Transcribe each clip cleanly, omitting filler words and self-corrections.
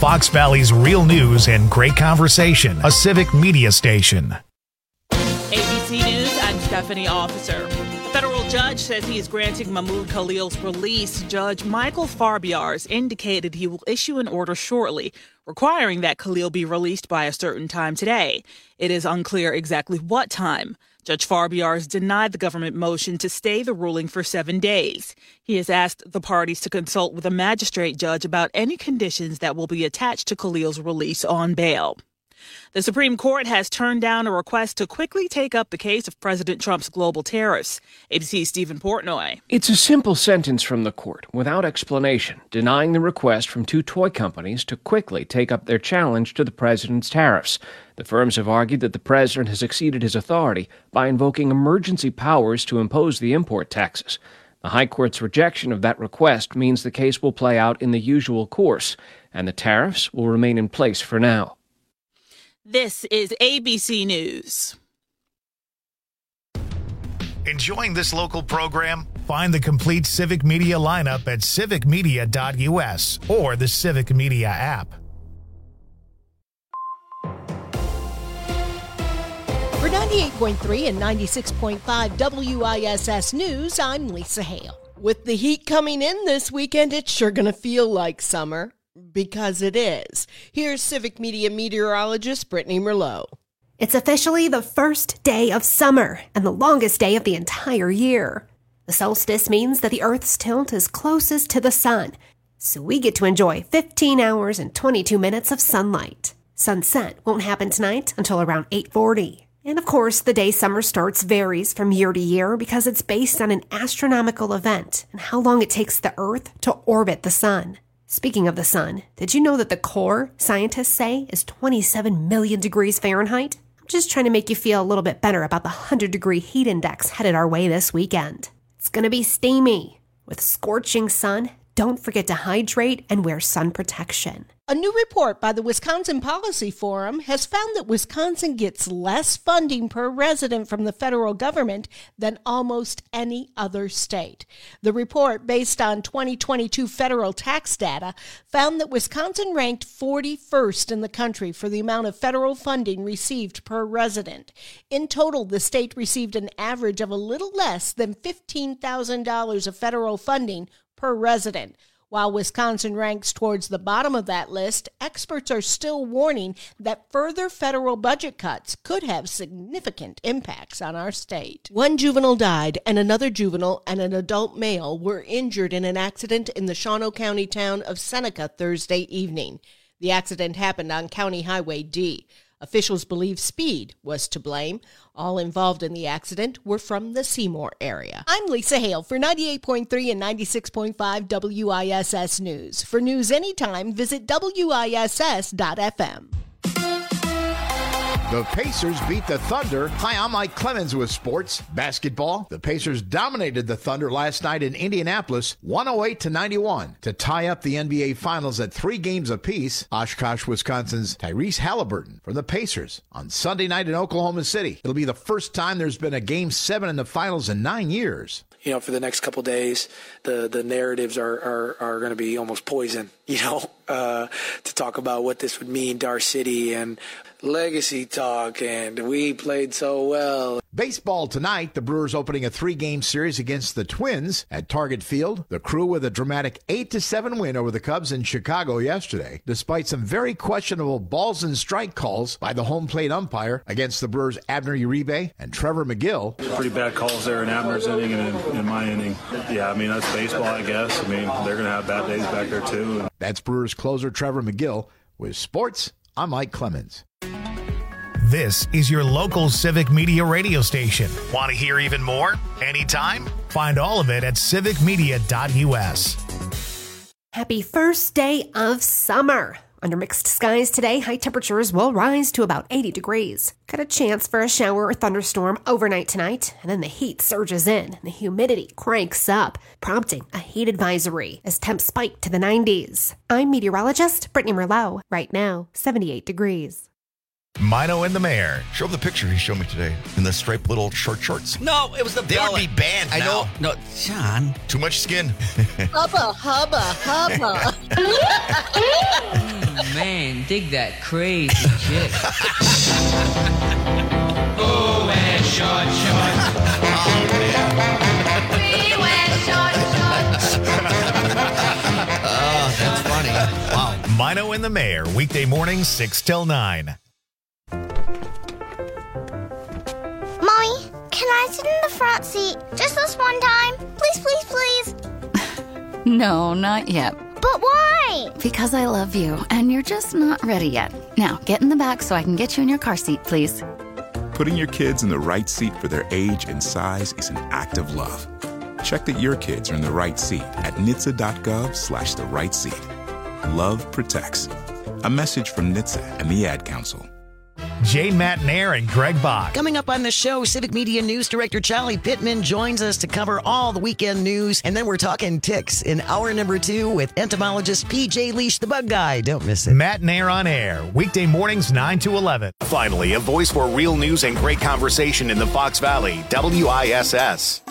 Fox Valley's real news and great conversation, a civic media station. ABC News, I'm Stephanie Officer. A federal judge says he is granting Mahmoud Khalil's release. Judge Michael Farbiars indicated he will issue an order shortly, requiring that Khalil be released by a certain time today. It is unclear exactly what time. Judge Farbiars denied the government motion to stay the ruling for 7 days. He has asked the parties to consult with a magistrate judge about any conditions that will be attached to Khalil's release on bail. The Supreme Court has turned down a request to quickly take up the case of President Trump's global tariffs. ABC's Stephen Portnoy. It's a simple sentence from the court, without explanation, denying the request from two toy companies to quickly take up their challenge to the president's tariffs. The firms have argued that the president has exceeded his authority by invoking emergency powers to impose the import taxes. The High Court's rejection of that request means the case will play out in the usual course, and the tariffs will remain in place for now. This is ABC News. Enjoying this local program? Find the complete Civic Media lineup at civicmedia.us or the Civic Media app. For 98.3 and 96.5 WISS News, I'm Lisa Hale. With the heat coming in this weekend, it's sure going to feel like summer. Because it is. Here's Civic Media meteorologist Brittany Merlot. It's officially the first day of summer and the longest day of the entire year. The solstice means that the Earth's tilt is closest to the sun, so we get to enjoy 15 hours and 22 minutes of sunlight. Sunset won't happen tonight until around 8:40. And of course, the day summer starts varies from year to year because it's based on an astronomical event and how long it takes the Earth to orbit the sun. Speaking of the sun, did you know that the core, scientists say, is 27 million degrees Fahrenheit? I'm just trying to make you feel a little bit better about the 100-degree heat index headed our way this weekend. It's going to be steamy. With scorching sun, don't forget to hydrate and wear sun protection. A new report by the Wisconsin Policy Forum has found that Wisconsin gets less funding per resident from the federal government than almost any other state. The report, based on 2022 federal tax data, found that Wisconsin ranked 41st in the country for the amount of federal funding received per resident. In total, the state received an average of a little less than $15,000 of federal funding per resident. While Wisconsin ranks towards the bottom of that list, experts are still warning that further federal budget cuts could have significant impacts on our state. One juvenile died, and another juvenile and an adult male were injured in an accident in the Shawano County town of Seneca Thursday evening. The accident happened on County Highway D. Officials believe speed was to blame. All involved in the accident were from the Seymour area. I'm Lisa Hale for 98.3 and 96.5 WISS News. For news anytime, visit WISS.FM. The Pacers beat the Thunder. Hi, I'm Mike Clemens with sports. Basketball. The Pacers dominated the Thunder last night in Indianapolis, 108-91, to tie up the NBA Finals at 3 games apiece. Oshkosh, Wisconsin's Tyrese Halliburton from the Pacers on Sunday night in Oklahoma City. It'll be the first time there's been a Game 7 in the Finals in 9 years. You know, for the next couple days, the narratives are going to be almost poison, to talk about what this would mean to our city and legacy talk, and we played so well. Baseball tonight, the Brewers opening a 3-game series against the Twins at Target Field. The Crew with a dramatic 8-7 win over the Cubs in Chicago yesterday, despite some very questionable balls and strike calls by the home plate umpire against the Brewers' Abner Uribe and Trevor McGill. Pretty bad calls there in Abner's inning and in my inning. Yeah, that's baseball, I guess. They're going to have bad days back there, too. That's Brewers closer Trevor McGill. With sports, I'm Mike Clemens. This is your local Civic Media radio station. Want to hear even more? Anytime? Find all of it at civicmedia.us. Happy first day of summer. Under mixed skies today, high temperatures will rise to about 80 degrees. Got a chance for a shower or thunderstorm overnight tonight, and then the heat surges in and the humidity cranks up, prompting a heat advisory as temps spike to the 90s. I'm meteorologist Brittany Merlot. Right now, 78 degrees. Mino and the Mayor. Show the picture he showed me today in the striped little short shorts. No, it was the They belly. would be banned I now. know. No, John. Too much skin. Hubba, hubba, hubba. Man, dig that crazy chick. Oh, and short shorts. Oh, man. We wear short shorts. Oh, that's funny. Wow. Mino and the Mayor, weekday mornings 6 till 9. Mommy, can I sit in the front seat just this one time? Please, please, please. No, not yet. But why? Because I love you, and you're just not ready yet. Now, get in the back so I can get you in your car seat, please. Putting your kids in the right seat for their age and size is an act of love. Check that your kids are in the right seat at NHTSA.gov/the right seat. Love protects. A message from NHTSA and the Ad Council. Jane Matnair and Greg Bach. Coming up on the show, Civic Media News Director Charlie Pittman joins us to cover all the weekend news. And then we're talking ticks in hour number 2 with entomologist PJ Leash, the bug guy. Don't miss it. Matnair on air, weekday mornings 9 to 11. Finally, a voice for real news and great conversation in the Fox Valley, WISS.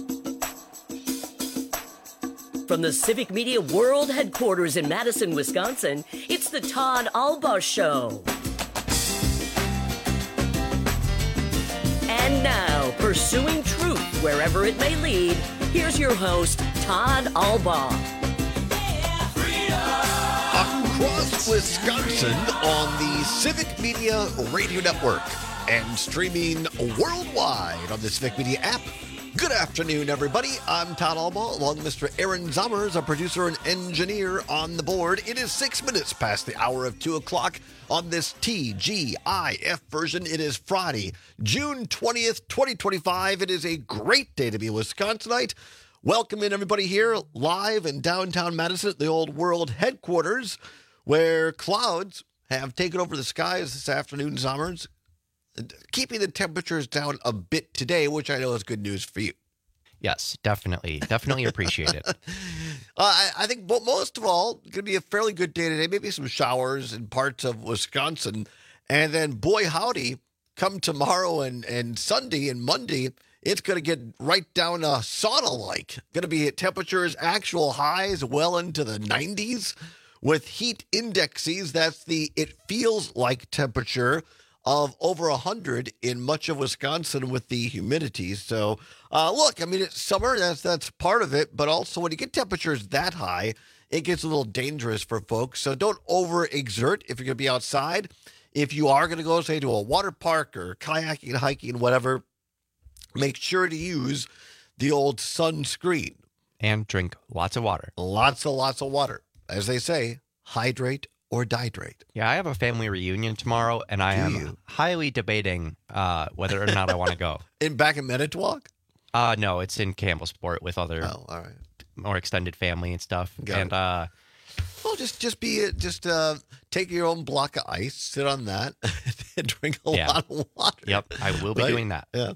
From the Civic Media World Headquarters in Madison, Wisconsin, it's the Todd Alba Show. And now, pursuing truth wherever it may lead, here's your host, Todd Alba. Across Wisconsin on the Civic Media Radio Network and streaming worldwide on the Civic Media app. Good afternoon, everybody. I'm Todd Alba, along with Mr. Aaron Zommers, a producer and engineer on the board. It is 6 minutes past the hour of 2 o'clock on this TGIF version. It is Friday, June 20th, 2025. It is a great day to be a Wisconsinite. Welcoming everybody here live in downtown Madison at the Old World Headquarters, where clouds have taken over the skies this afternoon, Zommers, keeping the temperatures down a bit today, which I know is good news for you. Yes, definitely. Definitely appreciate it. I think most of all, going to be a fairly good day today. Maybe some showers in parts of Wisconsin. And then, boy, howdy, come tomorrow and Sunday and Monday, it's going to get right down sauna-like. Going to be at temperatures, actual highs well into the 90s with heat indexes. That's the it feels like temperature of over 100 in much of Wisconsin with the humidity. So, look, I mean, it's summer. That's part of it. But also, when you get temperatures that high, it gets a little dangerous for folks. So don't overexert if you're going to be outside. If you are going to go, say, to a water park or kayaking, hiking, whatever, make sure to use the old sunscreen. And drink lots of water. Lots of water. As they say, hydrate or dihydrate. Yeah, I have a family reunion tomorrow, and I am highly debating whether or not I want to go. Back in Manitowoc? No, it's in Campbellsport with other all right. more extended family and stuff. Got and well, just take your own block of ice, sit on that, and drink a lot of water. Yep, I will be doing that. Yeah.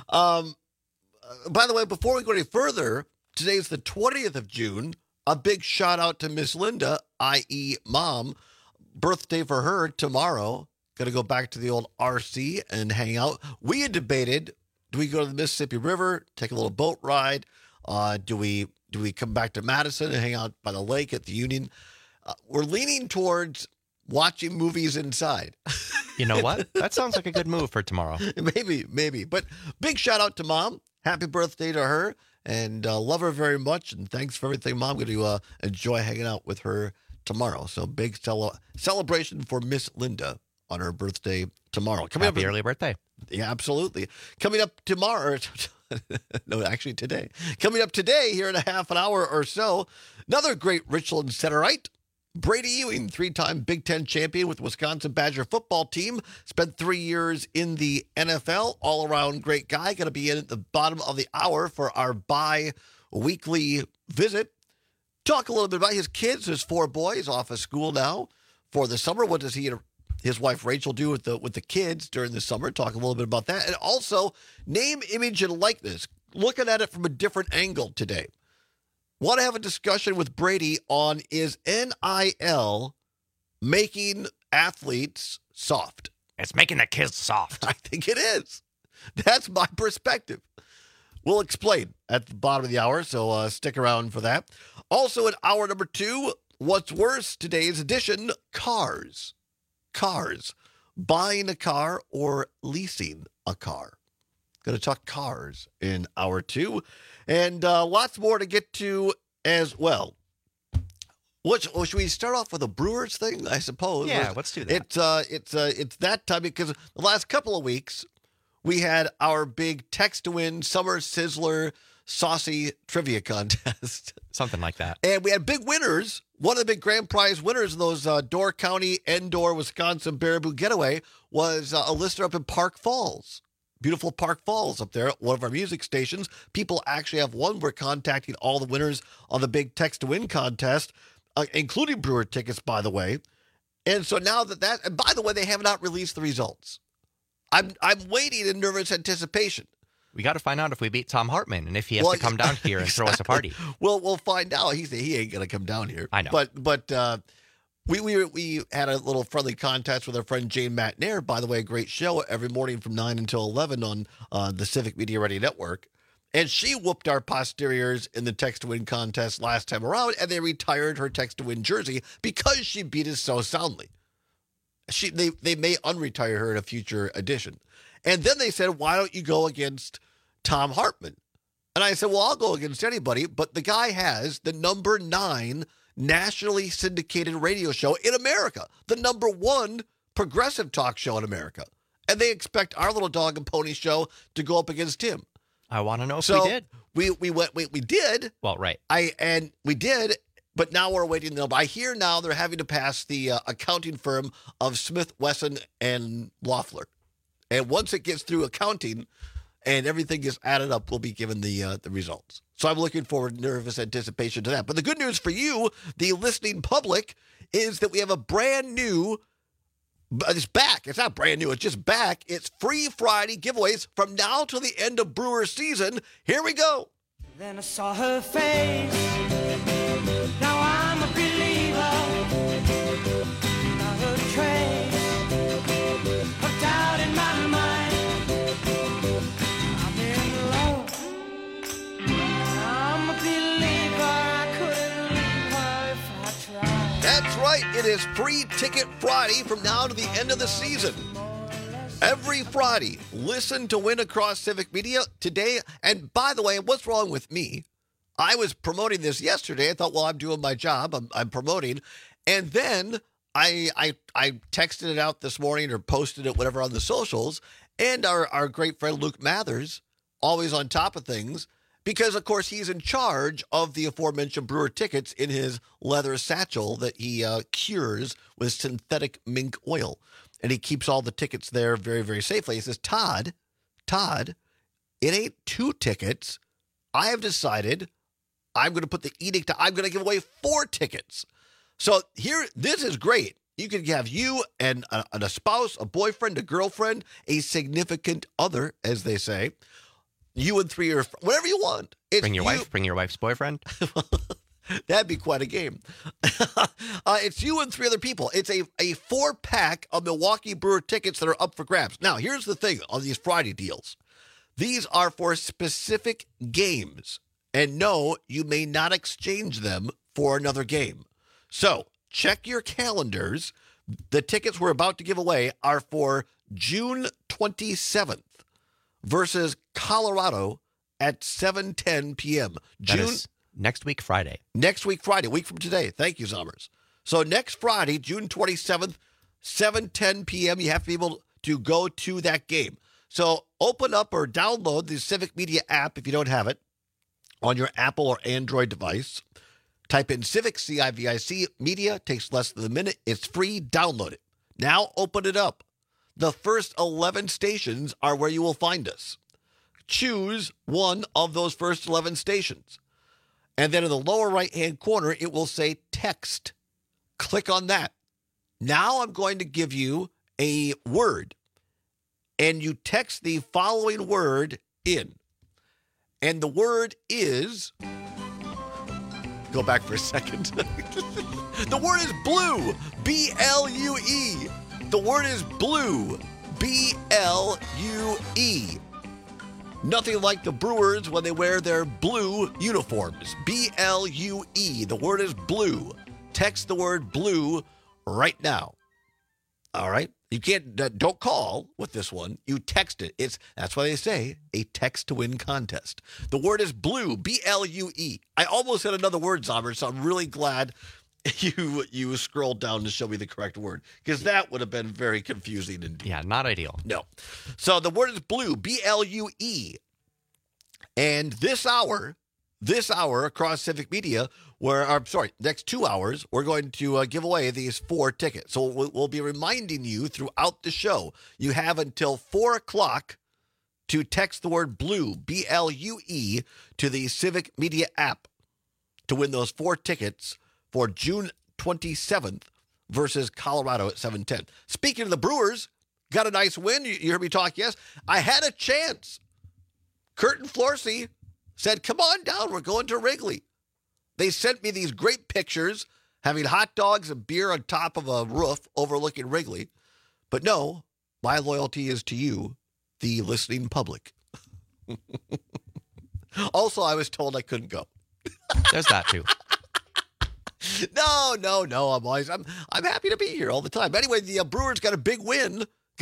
By the way, before we go any further, today's the 20th of June. A big shout out to Miss Linda, i.e. Mom. Birthday for her tomorrow. Going to go back to the old RC and hang out. We had debated, do we go to the Mississippi River, take a little boat ride? Do we come back to Madison and hang out by the lake at the Union? We're leaning towards watching movies inside. You know what? That sounds like a good move for tomorrow. Maybe. But big shout out to Mom. Happy birthday to her. And love her very much. And thanks for everything, Mom. I'm going to enjoy hanging out with her tomorrow. So big celebration for Miss Linda on her birthday tomorrow. Happy early birthday. Yeah, absolutely. Coming up tomorrow. No, actually today. Coming up today, here in a half an hour or so, another great Richland Centerite. Brady Ewing, 3-time Big Ten champion with the Wisconsin Badger football team. Spent 3 years in the NFL. All-around great guy. Going to be in at the bottom of the hour for our bi-weekly visit. Talk a little bit about his kids. His 4 boys off of school now for the summer. What does he and his wife Rachel do with the kids during the summer? Talk a little bit about that. And also, name, image, and likeness. Looking at it from a different angle today. Want to have a discussion with Brady on is NIL making athletes soft? It's making the kids soft. I think it is. That's my perspective. We'll explain at the bottom of the hour, so stick around for that. Also in hour number 2, what's worse, today's edition, cars. cars. Buying a car or leasing a car. Going to talk cars in hour 2. And lots more to get to as well. Should we start off with a Brewers thing, I suppose? Yeah, let's do that. It's that time because the last couple of weeks, we had our big text-to-win Summer Sizzler Saucy Trivia Contest. Something like that. And we had big winners. One of the big grand prize winners in those Door County, Endor, Wisconsin Baraboo Getaway was a listener up in Park Falls. Beautiful Park Falls up there, one of our music stations. People actually have won. We're contacting all the winners on the big text-to-win contest, including Brewer tickets, by the way. And so now and by the way, they have not released the results. I'm waiting in nervous anticipation. We got to find out if we beat Tom Hartman and if he has to come down here and throw us a party. Well, we'll find out. He ain't going to come down here. I know. But we had a little friendly contest with our friend Jane Matnair. By the way, a great show every morning from 9 until 11 on the Civic Media Ready Network. And she whooped our posteriors in the text-to-win contest last time around, and they retired her text-to-win jersey because she beat us so soundly. They may unretire her in a future edition. And then they said, why don't you go against Tom Hartman? And I said, well, I'll go against anybody, but the guy has the number 9 nationally syndicated radio show in America, the number 1 progressive talk show in America. And they expect our little dog and pony show to go up against him. I want to know if we did. We did. Well, right. We did, but now we're waiting. I hear now they're having to pass the accounting firm of Smith, Wesson, and Loeffler. And once it gets through accounting and everything gets added up, we'll be given the results. So I'm looking forward in nervous anticipation to that. But the good news for you, the listening public, is that we have a brand new, it's back. It's not brand new. It's just back. It's Free Friday giveaways from now till the end of Brewer season. Here we go. Then I saw her face. Now I'm a believer. Not a trace of doubt in my mind. I'm in love. I'm a believer. I couldn't leave her if I tried. That's right. It is Free Ticket Friday from now to the end of the season. Every Friday, listen to win across Civic Media today. And by the way, what's wrong with me? I was promoting this yesterday. I thought, well, I'm doing my job. I'm promoting. And then I texted it out this morning or posted it, whatever, on the socials. And our great friend Luke Mathers, always on top of things, because, of course, he's in charge of the aforementioned Brewer tickets in his leather satchel that he cures with synthetic mink oil. And he keeps all the tickets there very, very safely. He says, Todd, it ain't 2 tickets. I have decided I'm going to put the edict. I'm going to give away 4 tickets. So here, this is great. You can have you and a spouse, a boyfriend, a girlfriend, a significant other, as they say. You and 3 or whatever you want. Bring your wife. Bring your wife's boyfriend. That'd be quite a game. It's you and 3 other people. It's a 4-pack of Milwaukee Brewer tickets that are up for grabs. Now, here's the thing on these Friday deals. These are for specific games. And no, you may not exchange them for another game. So, check your calendars. The tickets we're about to give away are for June 27th versus Colorado at 7:10 p.m. Next week, Friday. Next week, Friday, a week from today. Thank you, Zommers. So next Friday, June 27th, 7:10 p.m., you have to be able to go to that game. So open up or download the Civic Media app if you don't have it on your Apple or Android device. Type in Civic, C-I-V-I-C, Media. Takes less than a minute. It's free. Download it. Now open it up. The first 11 stations are where you will find us. Choose one of those first 11 stations. And then in the lower right-hand corner, it will say text. Click on that. Now I'm going to give you a word. And you text the following word in. And the word is... Go back for a second. The word is blue. B-L-U-E. The word is blue. B-L-U-E. Nothing like the Brewers when they wear their blue uniforms. B-L-U-E. The word is blue. Text the word blue right now. All right. You can't, don't call with this one. You text it. That's why they say a text to win contest. The word is blue, B-L-U-E. I almost said another word, Zommer, so I'm really glad you scrolled down to show me the correct word, because that would have been very confusing indeed. Yeah, not ideal. No. So the word is blue, B-L-U-E. And this hour across Civic Media, next 2 hours, we're going to give away these 4 tickets. So we'll be reminding you throughout the show. You have until 4 o'clock to text the word blue, B-L-U-E, to the Civic Media app to win those 4 tickets for June 27th versus Colorado at 7:10. Speaking of the Brewers, got a nice win. You heard me talk, yes? I had a chance. Curtin Florsey said, come on down, we're going to Wrigley. They sent me these great pictures, having hot dogs and beer on top of a roof overlooking Wrigley. But no, my loyalty is to you, the listening public. Also, I was told I couldn't go. There's that too. No. I'm happy to be here all the time. Anyway, the Brewers got a big win.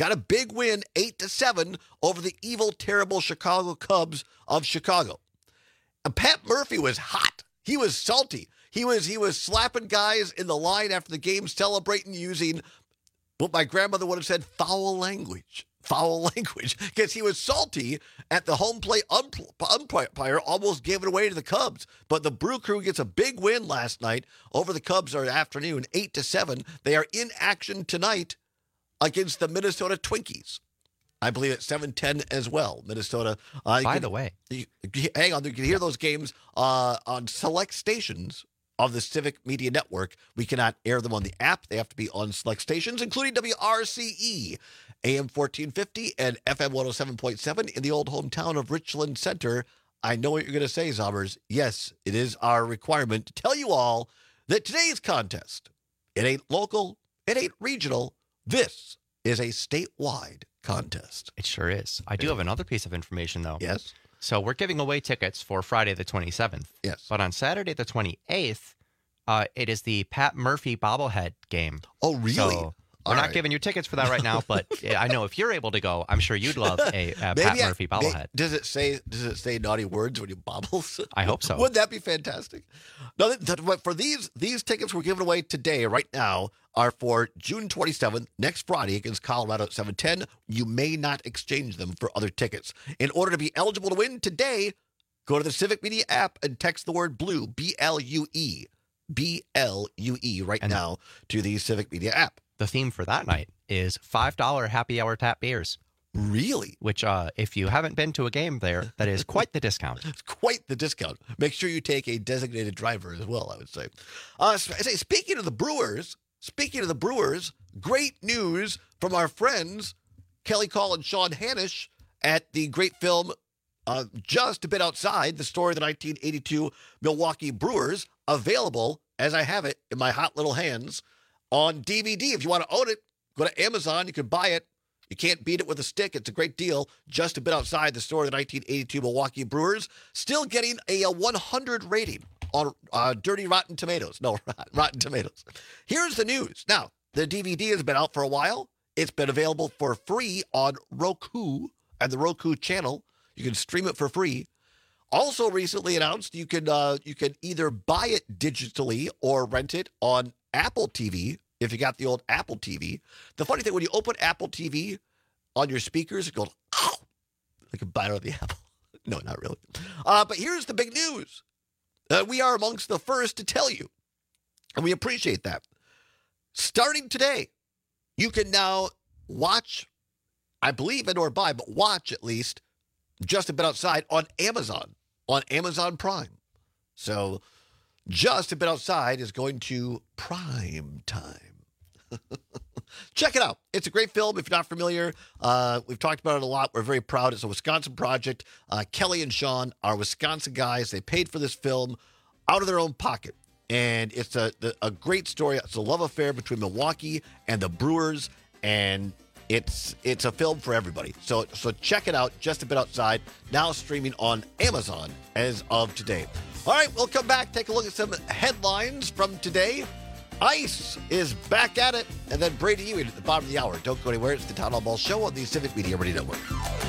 8-7 over the evil, terrible Chicago Cubs of Chicago. And Pat Murphy was hot. He was salty. He was slapping guys in the line after the game, celebrating using what my grandmother would have said, foul language, because he was salty at the home plate umpire almost gave it away to the Cubs. But the Brew Crew gets a big win last night over the Cubs or afternoon, 8-7. They are in action tonight against the Minnesota Twinkies. I believe at 7:10 as well. Minnesota. By the way. Hang on. You can hear those games on select stations of the Civic Media Network. We cannot air them on the app. They have to be on select stations, including WRCE, AM 1450 and FM 107.7 in the old hometown of Richland Center. I know what you're going to say, Zobbers. Yes, it is our requirement to tell you all that today's contest, it ain't local, it ain't regional. This is a statewide contest. It sure is. I do have another piece of information, though. Yes. So we're giving away tickets for Friday the 27th. Yes. But on Saturday the 28th, it is the Pat Murphy bobblehead game. Oh, really? So we're not giving you tickets for that right now, but I know if you're able to go, I'm sure you'd love a Pat Murphy bobblehead. Does it say naughty words when you bobbles? I hope so. Wouldn't that be fantastic? No, for these tickets we're giving away today, right now, are for June 27th, next Friday against Colorado at 7:10. You may not exchange them for other tickets. In order to be eligible to win today, go to the Civic Media app and text the word blue, B-L-U-E, B-L-U-E now to the Civic Media app. The theme for that night is $5 happy hour tap beers. Really? Which, if you haven't been to a game there, that is quite the discount. It's quite the discount. Make sure you take a designated driver as well, I would say. Speaking of the Brewers, great news from our friends Kelly Call and Sean Hanisch at the great film Just a Bit Outside, the story of the 1982 Milwaukee Brewers, available, as I have it in my hot little hands, on DVD. If you want to own it, go to Amazon. You can buy it. You can't beat it with a stick. It's a great deal. Just a Bit Outside, the story of the 1982 Milwaukee Brewers. Still getting a 100 rating on Dirty Rotten Tomatoes. No, Rotten Tomatoes. Here's the news. Now, the DVD has been out for a while. It's been available for free on Roku and the Roku channel. You can stream it for free. Also recently announced you can either buy it digitally or rent it on Apple TV, if you got the old Apple TV. The funny thing, when you open Apple TV on your speakers, it goes, oh, like a bite out of the apple. No, not really. But here's the big news. We are amongst the first to tell you, and we appreciate that. Starting today, you can now watch, I believe, and or buy, but watch at least, Just a Bit Outside on Amazon Prime. So Just a Bit Outside is going to prime time. Check it out. It's a great film. If you're not familiar, we've talked about it a lot. We're very proud. It's a Wisconsin project. Kelly and Sean are Wisconsin guys. They paid for this film out of their own pocket. And it's a great story. It's a love affair between Milwaukee and the Brewers. And it's a film for everybody. So check it out. Just a Bit Outside. Now streaming on Amazon as of today. All right, we'll come back, take a look at some headlines from today. Ice is back at it. And then Brady Ewing at the bottom of the hour. Don't go anywhere. It's the Town Hall Ball Show on the Civic Media Radio Network.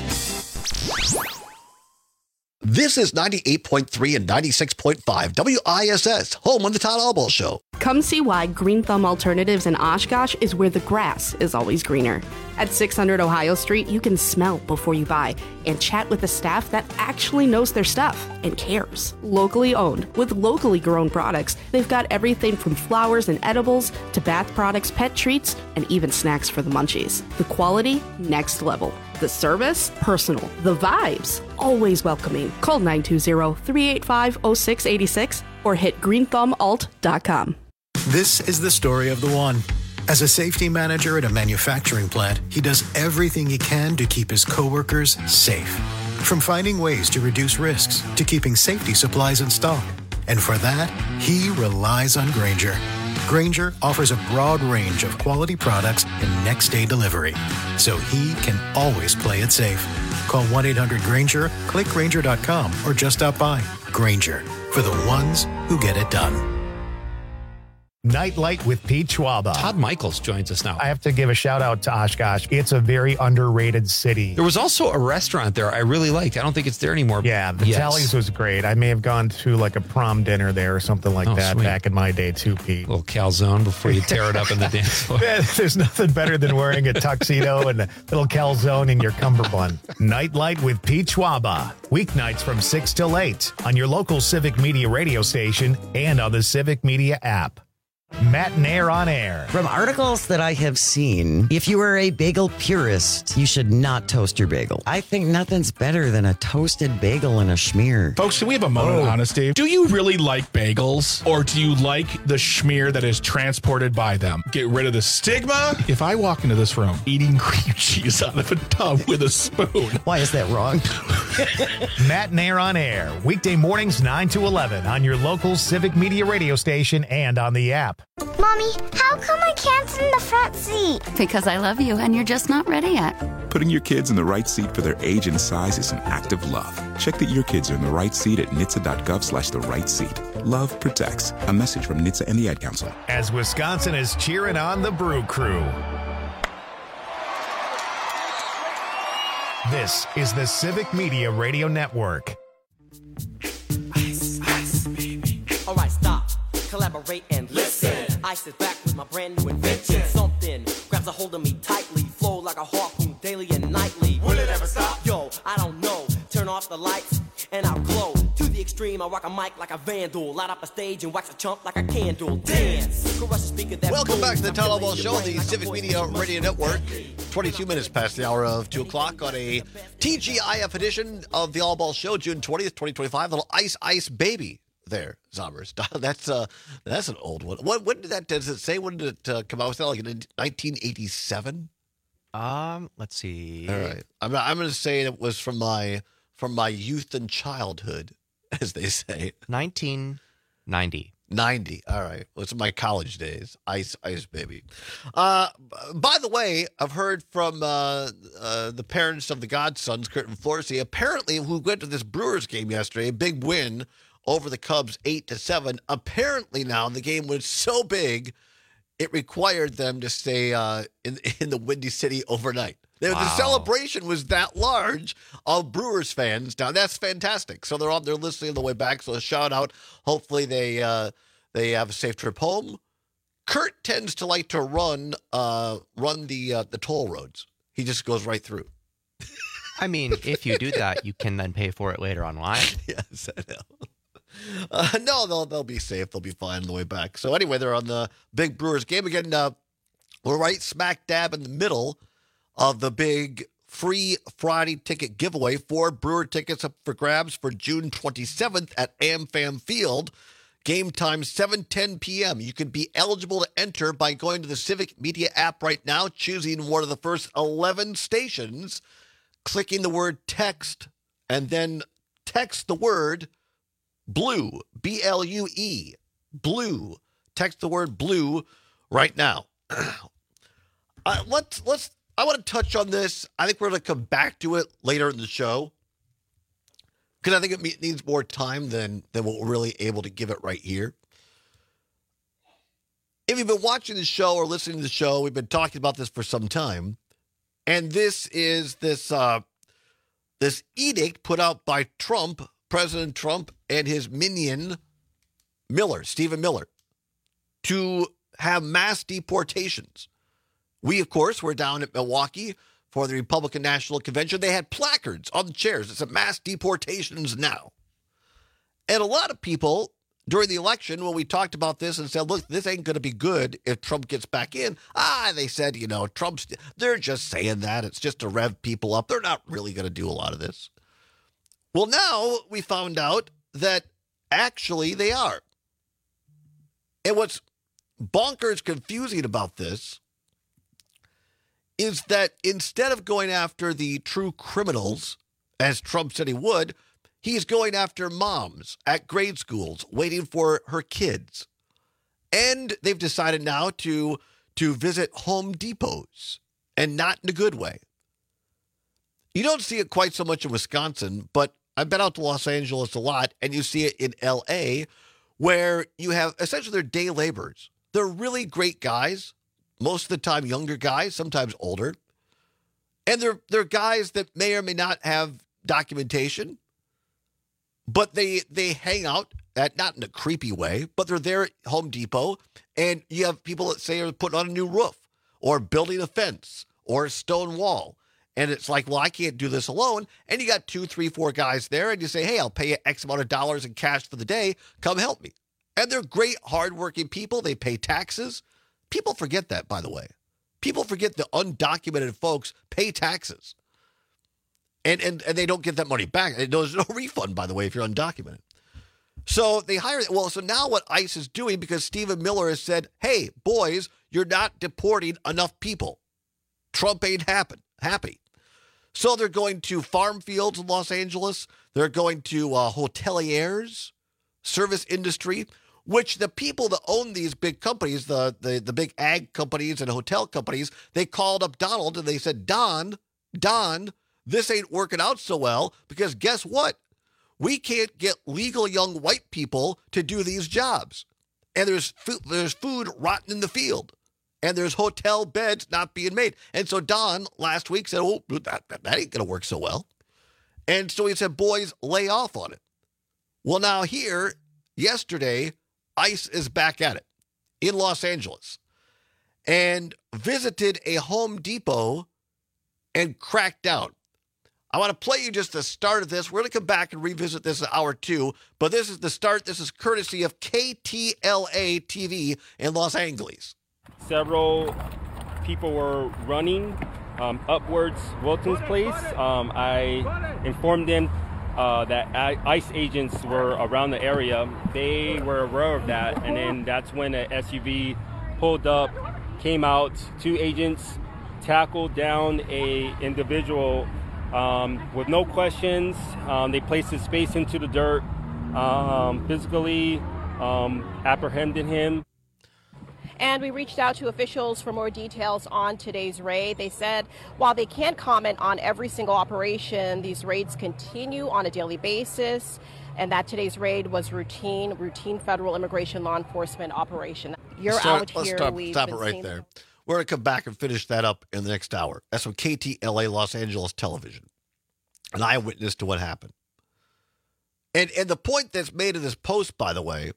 This is 98.3 and 96.5 WISS, home on the Todd Albaugh Show. Come see why Green Thumb Alternatives in Oshkosh is where the grass is always greener. At 600 Ohio Street, you can smell before you buy and chat with the staff that actually knows their stuff and cares. Locally owned, with locally grown products, they've got everything from flowers and edibles to bath products, pet treats, and even snacks for the munchies. The quality, next level. The service, personal. The vibes, always welcoming. Call 920-385-0686 or hit greenthumbalt.com. This is the story of the one. As a safety manager at a manufacturing plant, he does everything he can to keep his coworkers safe. From finding ways to reduce risks to keeping safety supplies in stock. And for that, he relies on Grainger. Grainger offers a broad range of quality products and next-day delivery, so he can always play it safe. Call 1-800-GRAINGER, click Grainger.com, or just stop by. Grainger, for the ones who get it done. Nightlight with Pete Schwaba. Todd Michaels joins us now. I have to give a shout out to Oshkosh. It's a very underrated city. There was also a restaurant there I really liked. I don't think it's there anymore. Yeah, the Tallies was great. I may have gone to like a prom dinner there or something like that sweet. Back in my day too, Pete. A little calzone before you tear it up in the dance floor. There's nothing better than wearing a tuxedo and a little calzone in your cummerbund. Nightlight with Pete Schwaba. Weeknights from 6 till 8 on your local Civic Media radio station and on the Civic Media app. Matt Nair on air. From articles that I have seen, if you are a bagel purist, you should not toast your bagel. I think nothing's better than a toasted bagel and a schmear. Folks, can we have a moment of honesty? Do you really like bagels, or do you like the schmear that is transported by them? Get rid of the stigma. If I walk into this room eating cream cheese out of a tub with a spoon. Why is that wrong? Matt Nair on air. Weekday mornings 9 to 11 on your local Civic Media radio station and on the app. Mommy, how come I can't sit in the front seat? Because I love you and you're just not ready yet. Putting your kids in the right seat for their age and size is an act of love. Check that your kids are in the right seat at nhtsa.gov/the right seat. Love protects. A message from NHTSA and the Ad Council. As Wisconsin is cheering on the Brew Crew. This is the Civic Media Radio Network. Ice, ice, baby. All right, stop. Collaborate and listen. I sit back with my brand new invention. Something grabs a hold of me tightly. Flow like a harpoon daily and nightly. Will it ever stop? Yo, I don't know. Turn off the lights and I'll glow. To the extreme, I rock a mic like a vandal. Light up a stage and wax a chump like a candle. Dance. Crush a speaker that Welcome back to the Town Hall Ball Show on the like Civic Media Radio Network. 22 minutes past the hour of 2 o'clock on a TGIF edition of the All Ball Show, June 20th, 2025. Little Ice Ice Baby. There, Zombers. That's an old one. When did that? Does it say when did it come out? Was that like in 1987? Let's see. All right, I'm going to say it was from my youth and childhood, as they say. 1990. 90. All right. Well, it's my college days. Ice Baby. By the way, I've heard from the parents of the Godsons, Kurt and Florsey, apparently who went to this Brewers game yesterday, a big win over the Cubs 8-7. Apparently now the game was so big, it required them to stay in the Windy City overnight. The celebration was that large of Brewers fans. Now that's fantastic. So they're listening on the way back. So a shout out. Hopefully they have a safe trip home. Kurt tends to like to run the toll roads. He just goes right through. I mean, if you do that, you can then pay for it later online. Yes, I know. No, they'll be safe. They'll be fine on the way back. So anyway, they're on the big Brewers game again. We're right smack dab in the middle of the big free Friday ticket giveaway. 4 Brewer tickets up for grabs for June 27th at AmFam Field. Game time 7:10 p.m. You can be eligible to enter by going to the Civic Media app right now, choosing one of the first 11 stations, clicking the word text, and then text the word blue, B-L-U-E, blue. Text the word blue right now. I want to touch on this. I think we're going to come back to it later in the show because I think it needs more time than what we're really able to give it right here. If you've been watching the show or listening to the show, we've been talking about this for some time. And this is this edict put out by Trump, President Trump, and his minion, Stephen Miller, to have mass deportations. We, of course, were down at Milwaukee for the Republican National Convention. They had placards on the chairs. It's a mass deportations now. And a lot of people during the election, when we talked about this and said, look, this ain't going to be good if Trump gets back in. They said, they're just saying that. It's just to rev people up. They're not really going to do a lot of this. Well, now we found out that actually they are. And what's bonkers confusing about this is that instead of going after the true criminals, as Trump said he would, he's going after moms at grade schools waiting for her kids. And they've decided now to visit Home Depots, and not in a good way. You don't see it quite so much in Wisconsin, but I've been out to Los Angeles a lot, and you see it in L.A., where you have essentially they're day laborers. They're really great guys, most of the time younger guys, sometimes older. And they're guys that may or may not have documentation, but they hang out not in a creepy way, but they're there at Home Depot, and you have people that say are putting on a new roof or building a fence or a stone wall. And it's like, well, I can't do this alone. And you got 2, 3, 4 guys there, and you say, hey, I'll pay you X amount of dollars in cash for the day. Come help me. And they're great, hardworking people. They pay taxes. People forget that, by the way. People forget the undocumented folks pay taxes. And they don't get that money back. There's no refund, by the way, if you're undocumented. So they hire. Well, so now what ICE is doing, because Stephen Miller has said, hey, boys, you're not deporting enough people. Trump ain't happy. So they're going to farm fields in Los Angeles. They're going to hoteliers, service industry, which the people that own these big companies, the big ag companies and hotel companies, they called up Donald and they said, Don, this ain't working out so well, because guess what? We can't get legal young white people to do these jobs. And there's food rotting in the field. And there's hotel beds not being made. And so Don last week said, oh, that ain't going to work so well. And so he said, boys, lay off on it. Well, now here, yesterday, ICE is back at it in Los Angeles and visited a Home Depot and cracked down. I want to play you just the start of this. We're going to come back and revisit this in hour 2, but this is the start. This is courtesy of KTLA TV in Los Angeles. Several people were running upwards Wilton's place. I informed them that ICE agents were around the area. They were aware of that, and then that's when an SUV pulled up, came out, 2 agents tackled down a individual with no questions. They placed his face into the dirt, physically apprehended him. And we reached out to officials for more details on today's raid. They said while they can't comment on every single operation, these raids continue on a daily basis, and that today's raid was routine federal immigration law enforcement operation. Let's stop it right there. We're going to come back and finish that up in the next hour. That's from KTLA Los Angeles Television, an eyewitness to what happened. And the point that's made in this post, by the way,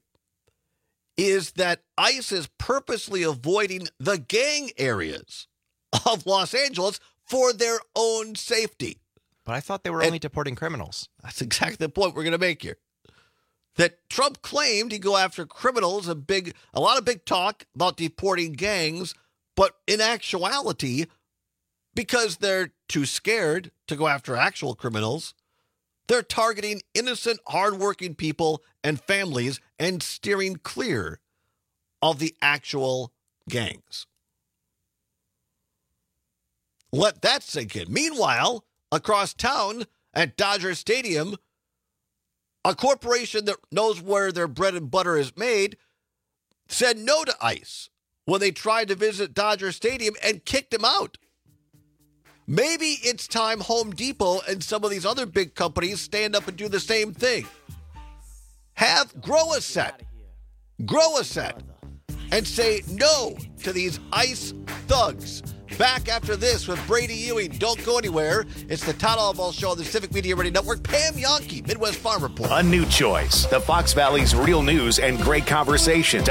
is that ICE is purposely avoiding the gang areas of Los Angeles for their own safety. But I thought they were only deporting criminals. That's exactly the point we're going to make here. That Trump claimed he'd go after criminals, a lot of big talk about deporting gangs, but in actuality, because they're too scared to go after actual criminals, they're targeting innocent, hardworking people and families and steering clear of the actual gangs. Let that sink in. Meanwhile, across town at Dodger Stadium, a corporation that knows where their bread and butter is made said no to ICE when they tried to visit Dodger Stadium and kicked them out. Maybe it's time Home Depot and some of these other big companies stand up and do the same thing. Grow a set. and say no to these ICE thugs. Back after this with Brady Ewing. Don't go anywhere. It's the Todd Albaugh Show on the Civic Media Radio Network. Pam Yonke, Midwest Farm Report. A new choice. The Fox Valley's real news and great conversation.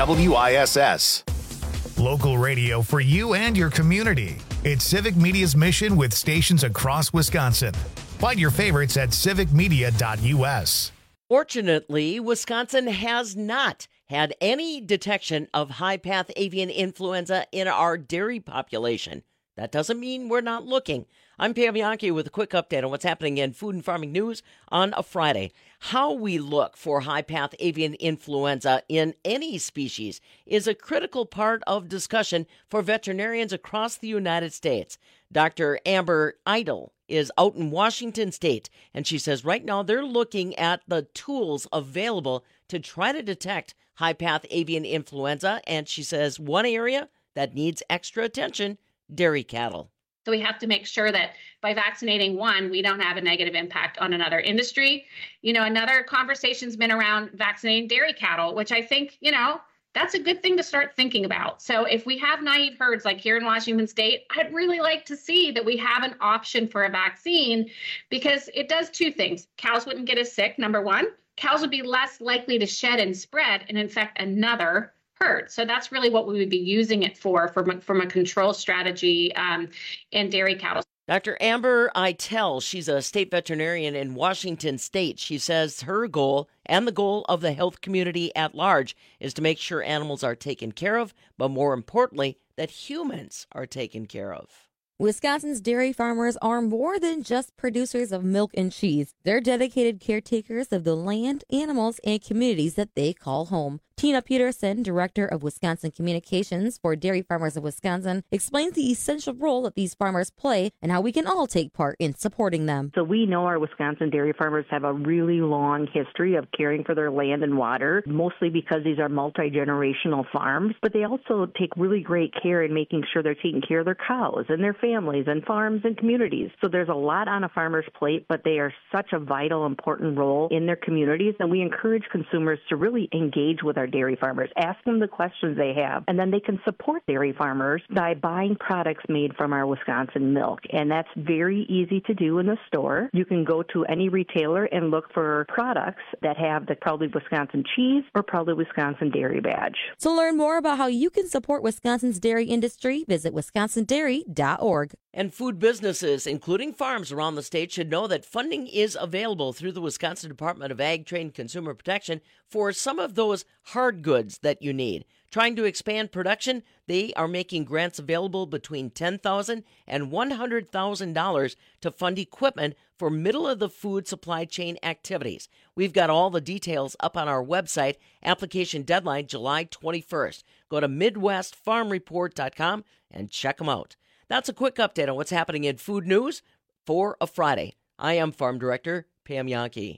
WISS. Local radio for you and your community. It's Civic Media's mission with stations across Wisconsin. Find your favorites at civicmedia.us. Fortunately, Wisconsin has not had any detection of high-path avian influenza in our dairy population. That doesn't mean we're not looking. I'm Pam Yonke with a quick update on what's happening in food and farming news on a Friday. How we look for high-path avian influenza in any species is a critical part of discussion for veterinarians across the United States. Dr. Amber Idle is out in Washington State, and she says right now they're looking at the tools available to try to detect high-path avian influenza, and she says one area that needs extra attention, dairy cattle. So we have to make sure that by vaccinating one, we don't have a negative impact on another industry. You know, another conversation's been around vaccinating dairy cattle, which I think, you know, that's a good thing to start thinking about. So if we have naive herds like here in Washington State, I'd really like to see that we have an option for a vaccine because it does two things. Cows wouldn't get as sick, number one. Cows would be less likely to shed and spread and infect another herd. So that's really what we would be using it for from a control strategy in dairy cattle. Dr. Amber Eitel, she's a state veterinarian in Washington State. She says her goal and the goal of the health community at large is to make sure animals are taken care of, but more importantly, that humans are taken care of. Wisconsin's dairy farmers are more than just producers of milk and cheese. They're dedicated caretakers of the land, animals, and communities that they call home. Tina Peterson, Director of Wisconsin Communications for Dairy Farmers of Wisconsin, explains the essential role that these farmers play and how we can all take part in supporting them. So we know our Wisconsin dairy farmers have a really long history of caring for their land and water, mostly because these are multi-generational farms, but they also take really great care in making sure they're taking care of their cows and their families and farms and communities. So there's a lot on a farmer's plate, but they are such a vital, important role in their communities, and we encourage consumers to really engage with our dairy farmers, ask them the questions they have, and then they can support dairy farmers by buying products made from our Wisconsin milk. And that's very easy to do in the store. You can go to any retailer and look for products that have the Proudly Wisconsin cheese or Proudly Wisconsin dairy badge. To learn more about how you can support Wisconsin's dairy industry, visit wisconsindairy.org. And food businesses, including farms around the state, should know that funding is available through the Wisconsin Department of Ag, Trade, and Consumer Protection for some of those hard goods that you need. Trying to expand production, they are making grants available between $10,000 and $100,000 to fund equipment for middle-of-the-food supply chain activities. We've got all the details up on our website. Application deadline July 21st. Go to MidwestFarmReport.com and check them out. That's a quick update on what's happening in food news for a Friday. I am Farm Director Pam Yonke.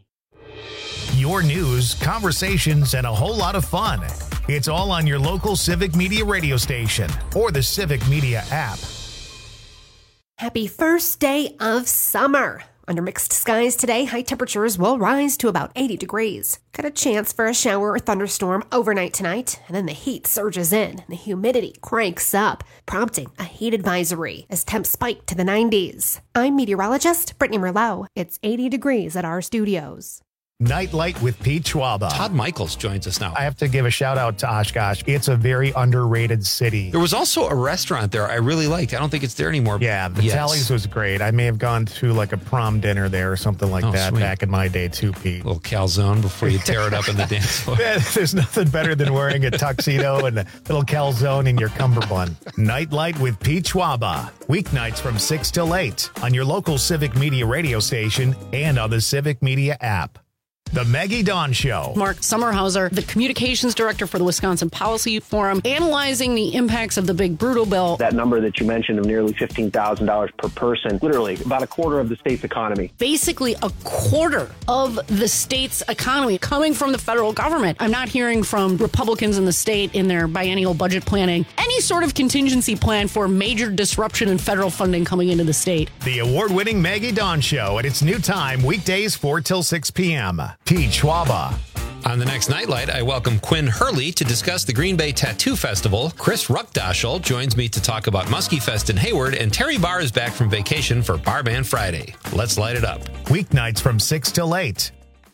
Your news, conversations, and a whole lot of fun. It's all on your local Civic Media radio station or the Civic Media app. Happy first day of summer. Under mixed skies today, high temperatures will rise to about 80 degrees. Got a chance for a shower or thunderstorm overnight tonight, and then the heat surges in and the humidity cranks up, prompting a heat advisory as temps spike to the 90s. I'm meteorologist Brittany Merlot. It's 80 degrees at our studios. Nightlight with Pete Schwaba. Todd Michaels joins us now. I have to give a shout out to Oshkosh. It's a very underrated city. There was also a restaurant there I really liked. I don't think it's there anymore. Yeah, Vitelli's was great. I may have gone to like a prom dinner there or something like that sweet. Back in my day too, Pete. A little calzone before you tear it up in the dance floor. There's nothing better than wearing a tuxedo and a little calzone in your cummerbund. Nightlight with Pete Schwaba. Weeknights from 6 till 8 on your local Civic Media radio station and on the Civic Media app. The Maggie Dawn Show. Mark Sommerhauser, the communications director for the Wisconsin Policy Forum, analyzing the impacts of the big brutal bill. That number that you mentioned of nearly $15,000 per person, literally about a quarter of the state's economy. Basically a quarter of the state's economy coming from the federal government. I'm not hearing from Republicans in the state in their biennial budget planning any sort of contingency plan for major disruption in federal funding coming into the state. The award-winning Maggie Dawn Show at its new time, weekdays 4 till 6 p.m. Pete Schwaba. On the next Nightlight, I welcome Quinn Hurley to discuss the Green Bay Tattoo Festival. Chris Ruckdaschel joins me to talk about Muskie Fest in Hayward, and Terry Barr is back from vacation for Barband Friday. Let's light it up. Weeknights from 6 till 8.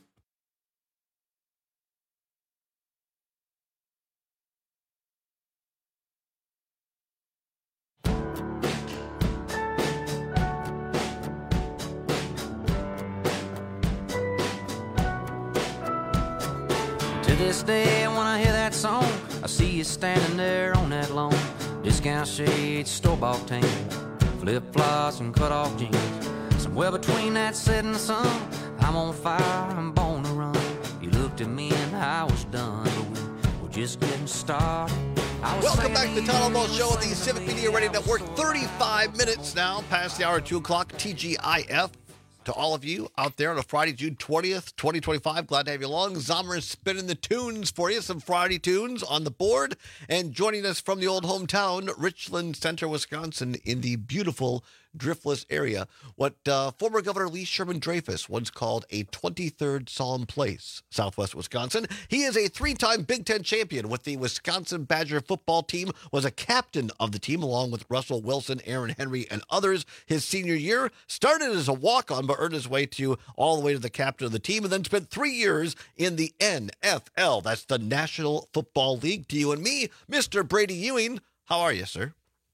To this day, when I hear that song, I see you standing there on that lawn. Discount shades, store-bought tan, flip-flops and cut-off jeans. Somewhere between that set and the sun, I'm on fire, I'm born to run. You looked at me and I was done, but we were just getting started. Welcome back to the Todd Almost Show on the Civic Media Radio Network. 35 minutes now past the hour, 2 o'clock, TGIF. To all of you out there on a Friday, June 20th, 2025. Glad to have you along. Zomer is spinning the tunes for you. Some Friday tunes on the board. And joining us from the old hometown, Richland Center, Wisconsin, in the beautiful Driftless area. What former Governor Lee Sherman Dreyfus once called a 23rd solemn place, Southwest Wisconsin. He is a 3-time Big Ten champion with the Wisconsin Badger football team, was a captain of the team along with Russell Wilson, Aaron Henry, and others his senior year. Started as a walk-on, but earned his way all the way to the captain of the team, and then spent 3 years in the NFL. That's the National Football League. To you and me, Mr. Brady Ewing. How are you, sir?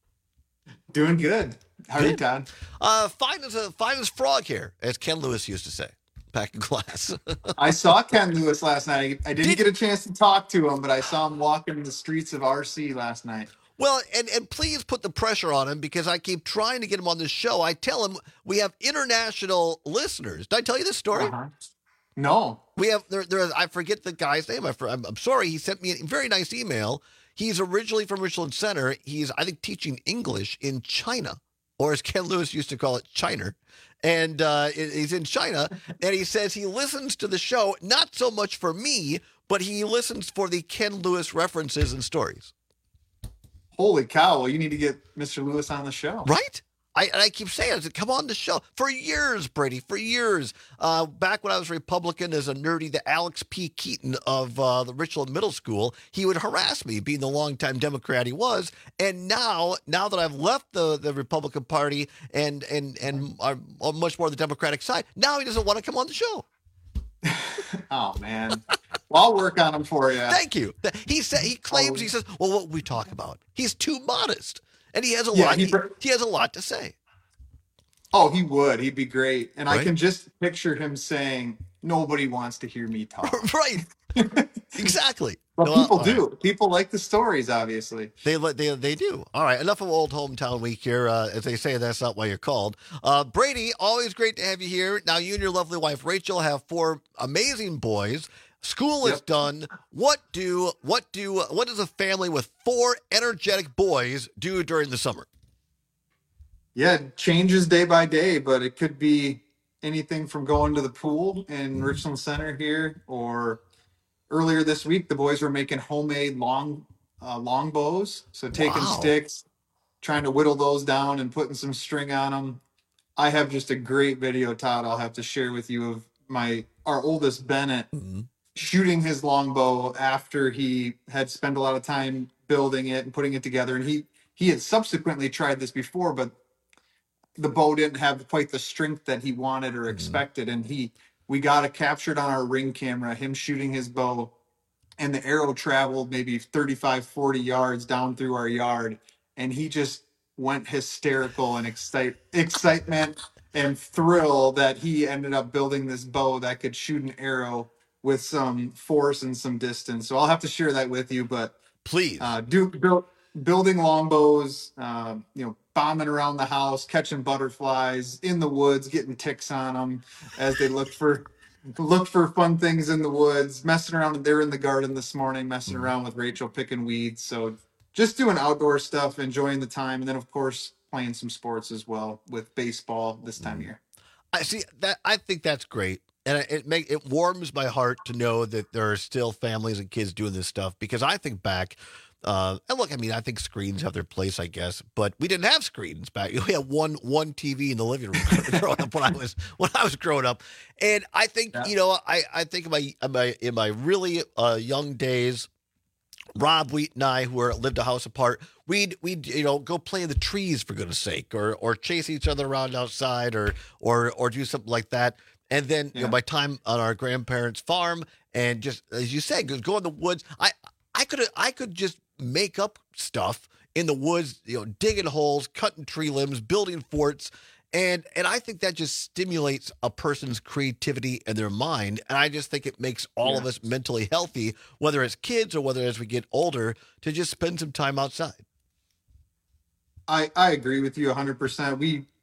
Doing good. How are you, Todd? Fine as frog hair, as Ken Lewis used to say. Back in class. I saw Ken Lewis last night. I didn't get a chance to talk to him, but I saw him walking the streets of RC last night. Well, and please put the pressure on him because I keep trying to get him on this show. I tell him we have international listeners. Did I tell you this story? No. We have I forget the guy's name. I'm sorry. He sent me a very nice email. He's originally from Richland Center. He's, I think, teaching English in China, or as Ken Lewis used to call it, China. And he's in China, and he says he listens to the show, not so much for me, but he listens for the Ken Lewis references and stories. Holy cow. Well, you need to get Mr. Lewis on the show. Right? I keep saying, I said, come on the show. For years, Brady, for years. Back when I was Republican as a nerdy, the Alex P. Keaton of the Richland Middle School, he would harass me, being the longtime Democrat he was. And now that I've left the Republican Party and I'm much more on the Democratic side, now he doesn't want to come on the show. Oh, man. Well, I'll work on him for you. Thank you. He claims, he says, well, what we talk about? He's too modest. And he has a lot. He has a lot to say. Oh, he would. He'd be great. And Right? I can just picture him saying, "Nobody wants to hear me talk." Right. Exactly. But No, people all do. right. People like the stories, obviously. They do. All right. Enough of Old Hometown Week here. As they say, that's not why you're called. Brady, always great to have you here. Now, you and your lovely wife Rachel have 4 amazing boys. School is done. What does a family with 4 energetic boys do during the summer? Yeah, it changes day by day, but it could be anything from going to the pool in Richland Center here, or earlier this week, the boys were making homemade long bows. So taking sticks, trying to whittle those down and putting some string on them. I have just a great video, Todd, I'll have to share with you of our oldest Bennett shooting his longbow after he had spent a lot of time building it and putting it together. And he had subsequently tried this before, but the bow didn't have quite the strength that he wanted or expected. And we got it captured on our Ring camera, him shooting his bow, and the arrow traveled maybe 35, 40 yards down through our yard. And he just went hysterical and excitement and thrill that he ended up building this bow that could shoot an arrow with some force and some distance. So I'll have to share that with you, but please building longbows, bombing around the house, catching butterflies in the woods, getting ticks on them as they look for fun things in the woods, messing around. They're in the garden this morning, messing around with Rachel, picking weeds. So just doing outdoor stuff, enjoying the time. And then of course, playing some sports as well with baseball this time of year. I think that's great. And it warms my heart to know that there are still families and kids doing this stuff, because I think back And look, I mean, I think screens have their place, I guess, but we didn't have screens back. We had one TV in the living room growing up when I was growing up. And I think, I think in my really young days, Rob Wheat and I, who lived a house apart, we'd go play in the trees, for goodness sake, or chase each other around outside, or do something like that. And then my time on our grandparents' farm, and just as you said, go in the woods. I could just make up stuff in the woods, digging holes, cutting tree limbs, building forts. And I think that just stimulates a person's creativity and their mind. And I just think it makes all of us mentally healthy, whether it's kids or whether as we get older, to just spend some time outside. I agree with you 100%.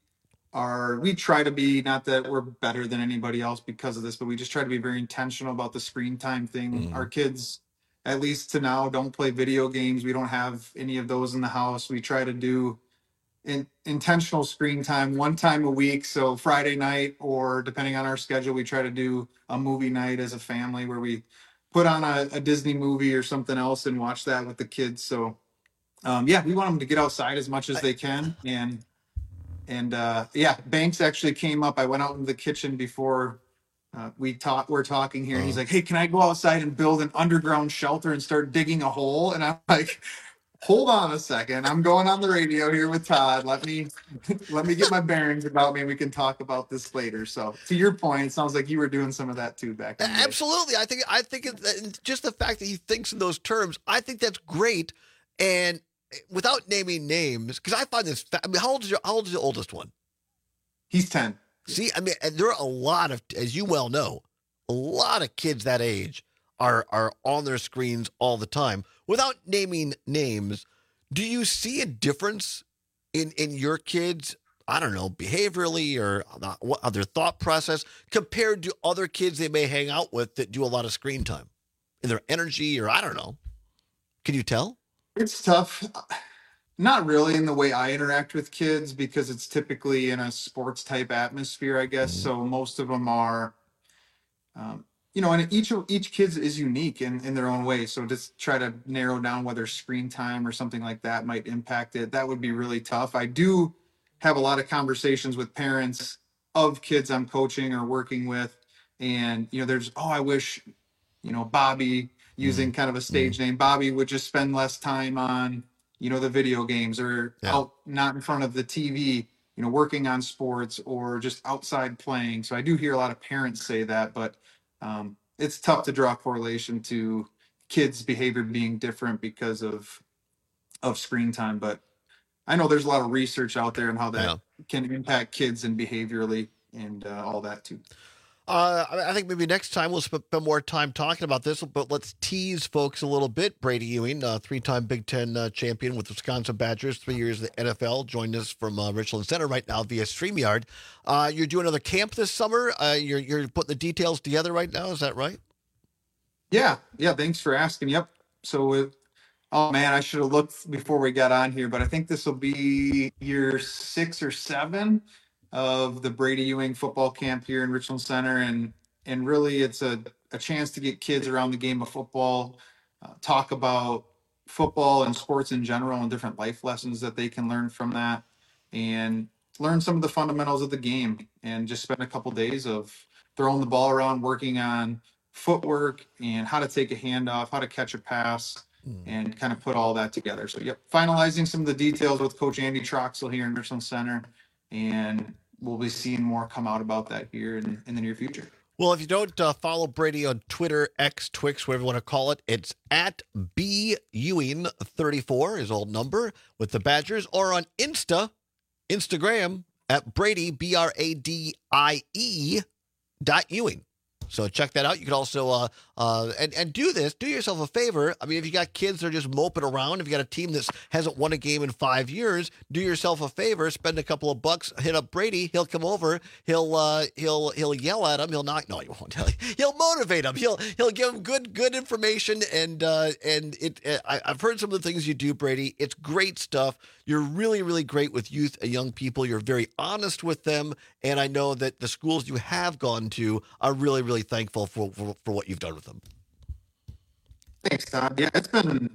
We try to be, not that we're better than anybody else because of this, but we just try to be very intentional about the screen time thing. Our kids, at least to now, don't play video games. We don't have any of those in the house. We try to do intentional screen time one time a week. So Friday night, or depending on our schedule, we try to do a movie night as a family where we put on a Disney movie or something else and watch that with the kids. So we want them to get outside as much as they can. And Banks actually came up. I went out in the kitchen before we're talking here, and he's like, "Hey, can I go outside and build an underground shelter and start digging a hole?" And I'm like, hold on a second. I'm going on the radio here with Todd. Let me get my bearings about me, and we can talk about this later. So to your point, it sounds like you were doing some of that too back in the day. Absolutely. I think it's just the fact that he thinks in those terms, I think that's great. And without naming names, because I find this, how old is your oldest one? He's 10. See, I mean, and there are a lot of, as you well know, a lot of kids that age are on their screens all the time. Without naming names, do you see a difference in your kids, I don't know, behaviorally or their thought process compared to other kids they may hang out with that do a lot of screen time? In their energy, or I don't know. Can you tell? It's tough. Not really in the way I interact with kids, because it's typically in a sports type atmosphere, I guess. So most of them are, and each kid is unique in their own way. So just try to narrow down whether screen time or something like that might impact it. That would be really tough. I do have a lot of conversations with parents of kids I'm coaching or working with. And, I wish, Bobby, using kind of a stage name, Bobby would just spend less time on, the video games, or out, not in front of the TV, working on sports, or just outside playing. So I do hear a lot of parents say that, but it's tough to draw a correlation to kids' behavior being different because of screen time. But I know there's a lot of research out there on how that can impact kids and behaviorally and all that too. I think maybe next time we'll spend more time talking about this, but let's tease folks a little bit. Brady Ewing, three-time Big Ten champion with the Wisconsin Badgers, 3 years in the NFL, joined us from Richland Center right now via StreamYard. You're doing another camp this summer. You're putting the details together right now. Is that right? Yeah. Thanks for asking. Yep. So, I should have looked before we got on here, but I think this will be year 6 or 7 of the Brady Ewing football camp here in Richland Center. And really it's a chance to get kids around the game of football, talk about football and sports in general and different life lessons that they can learn from that, and learn some of the fundamentals of the game, and just spend a couple days of throwing the ball around, working on footwork and how to take a handoff, how to catch a pass, and kind of put all that together. So finalizing some of the details with Coach Andy Troxel here in Richland Center, and we'll be seeing more come out about that here in the near future. Well, if you don't follow Brady on Twitter, X, Twix, whatever you want to call it, it's at BEwing34, his old number, with the Badgers, or on Instagram at Brady, BRADIE.Ewing. So check that out. You can also and do this. Do yourself a favor. I mean, if you got kids that are just moping around, if you got a team that hasn't won a game in 5 years, do yourself a favor. Spend a couple of bucks. Hit up Brady. He'll come over. He'll yell at him. He'll not. No, he won't. He'll motivate him. He'll give him good information. And I've heard some of the things you do, Brady. It's great stuff. You're really, really great with youth and young people. You're very honest with them. And I know that the schools you have gone to are really, really thankful for what you've done with them. Thanks, Todd. Yeah, it's been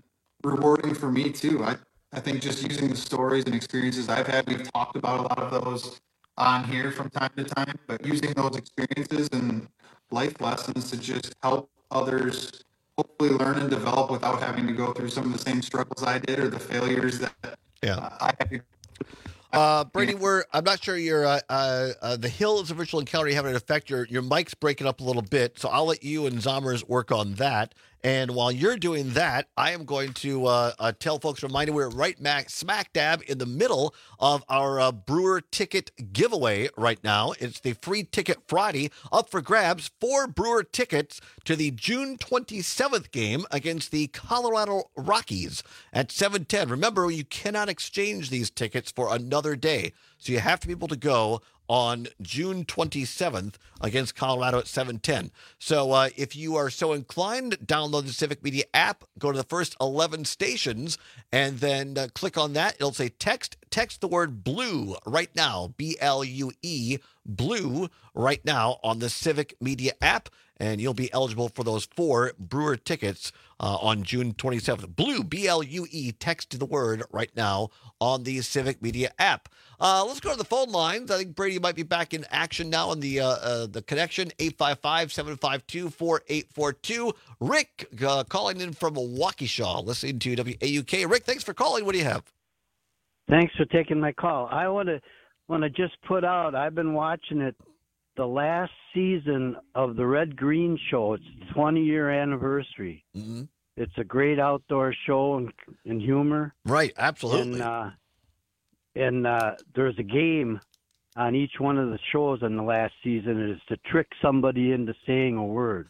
rewarding for me too. I think just using the stories and experiences I've had, we've talked about a lot of those on here from time to time, but using those experiences and life lessons to just help others hopefully learn and develop without having to go through some of the same struggles I did or the failures that I had to. Brady, I'm not sure the Hills of Virtual Encounter having an effect. Your mic's breaking up a little bit, so I'll let you and Zommers work on that. And while you're doing that, I am going to tell folks, remind you, we're right smack dab in the middle of our Brewer ticket giveaway right now. It's the Free Ticket Friday, up for grabs, 4 Brewer tickets to the June 27th game against the Colorado Rockies at 7:10. Remember, you cannot exchange these tickets for another day, so you have to be able to go on June 27th against Colorado at 7:10. So if you are so inclined, download the Civic Media app, go to the first 11 stations, and then click on that. It'll say text the word BLUE right now, BLUE, BLUE right now on the Civic Media app, and you'll be eligible for those 4 Brewer tickets on June 27th. BLUE, BLUE, text the word right now on the Civic Media app. Let's go to the phone lines. I think Brady might be back in action now on the connection, 855-752-4842. Rick calling in from Waukesha, listening to WAUK. Rick, thanks for calling. What do you have? Thanks for taking my call. I want to just put out, I've been watching it, the last season of the Red Green Show. It's the 20-year anniversary. Mm-hmm. It's a great outdoor show and humor. Right, absolutely. And there's a game on each one of the shows in the last season. It is to trick somebody into saying a word.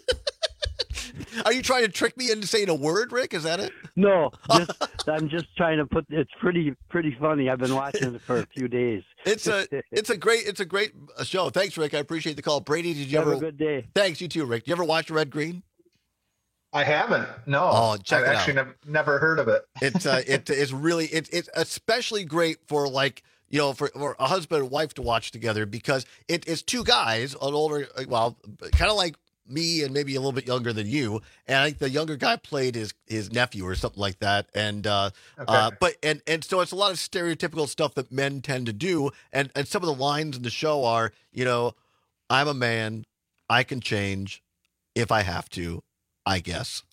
Are you trying to trick me into saying a word, Rick? Is that it? No, I'm just trying to put. It's pretty funny. I've been watching it for a few days. It's a great show. Thanks, Rick. I appreciate the call. Brady, did you ever have a good day? Thanks, you too, Rick. Did you ever watch Red Green? I haven't. No. Oh, check it out. I've actually never heard of it. It's it's especially great for for a husband and wife to watch together because it's 2 guys, an older, kind of like me and maybe a little bit younger than you, and I think the younger guy played his nephew or something like that, and so it's a lot of stereotypical stuff that men tend to do, and some of the lines in the show are, I'm a man, I can change if I have to, I guess.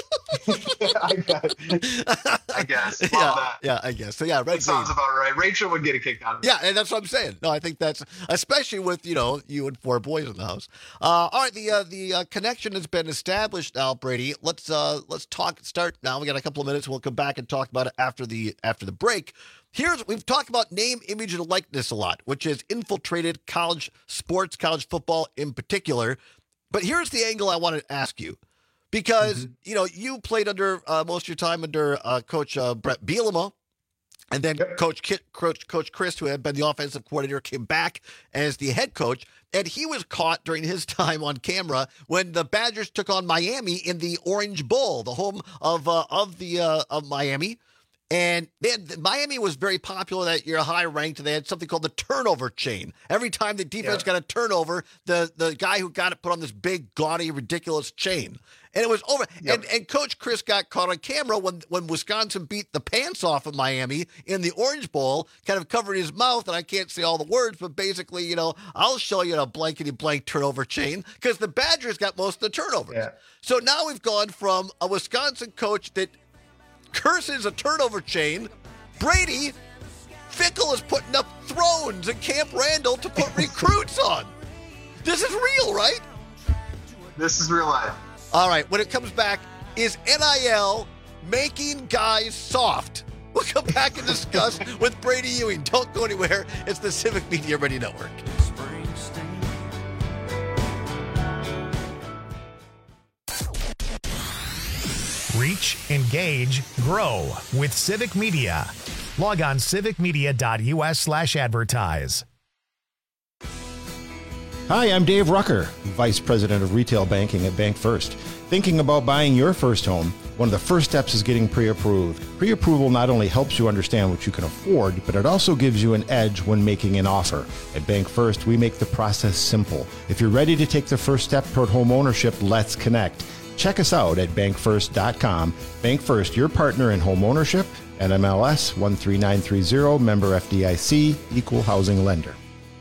I guess. Yeah, I guess. So yeah, that sounds about right. Rachel would get a kick out of it. Yeah, and that's what I'm saying. No, I think that's especially with you and 4 boys in the house. All right, the connection has been established now, Brady. Let's start now. We got a couple of minutes. We'll come back and talk about it after the break. We've talked about name, image, and likeness a lot, which has infiltrated college sports, college football in particular. But here's the angle I wanted to ask you. Because, you played under most of your time under Coach Brett Bielema, and then Coach Chris, who had been the offensive coordinator, came back as the head coach, and he was caught during his time on camera when the Badgers took on Miami in the Orange Bowl, the home of Miami. And Miami was very popular that year, high ranked. They had something called the turnover chain. Every time the defense got a turnover, the guy who got it put on this big, gaudy, ridiculous chain. And it was over. Yep. And Coach Chris got caught on camera when Wisconsin beat the pants off of Miami in the Orange Bowl, kind of covered his mouth, and I can't say all the words, but basically, I'll show you a blankety-blank turnover chain because the Badgers got most of the turnovers. Yeah. So now we've gone from a Wisconsin coach that curses a turnover chain. Brady Fickle is putting up thrones at Camp Randall to put recruits on. This is real, right? This is real life. All right, when it comes back, is NIL making guys soft? We'll come back and discuss with Brady Ewing. Don't go anywhere. It's the Civic Media Radio Network. Reach, engage, grow with Civic Media. Log on civicmedia.us/advertise. Hi, I'm Dave Rucker, Vice President of Retail Banking at Bank First. Thinking about buying your first home? One of the first steps is getting pre-approved. Pre-approval not only helps you understand what you can afford, but it also gives you an edge when making an offer. At Bank First, we make the process simple. If you're ready to take the first step toward home ownership, let's connect. Check us out at bankfirst.com. Bank First, your partner in home ownership. NMLS 13930, member FDIC, equal housing lender.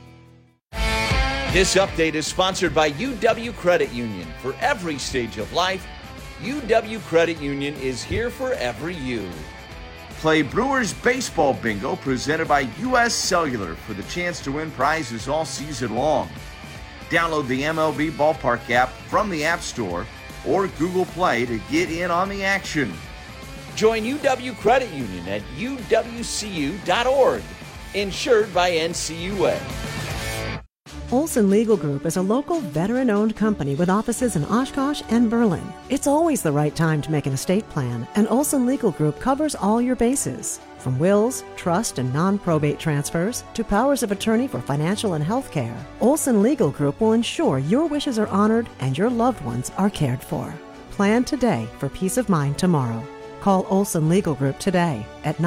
This update is sponsored by UW Credit Union. For every stage of life, UW Credit Union is here for every you. Play Brewers Baseball Bingo presented by U.S. Cellular for the chance to win prizes all season long. Download the MLB Ballpark app from the App Store or Google Play to get in on the action. Join UW Credit Union at uwcu.org. Insured by NCUA. Olson Legal Group is a local veteran-owned company with offices in Oshkosh and Berlin. It's always the right time to make an estate plan, and Olson Legal Group covers all your bases. From wills, trust, and non-probate transfers to powers of attorney for financial and health care, Olson Legal Group will ensure your wishes are honored and your loved ones are cared for. Plan today for peace of mind tomorrow. Call Olson Legal Group today at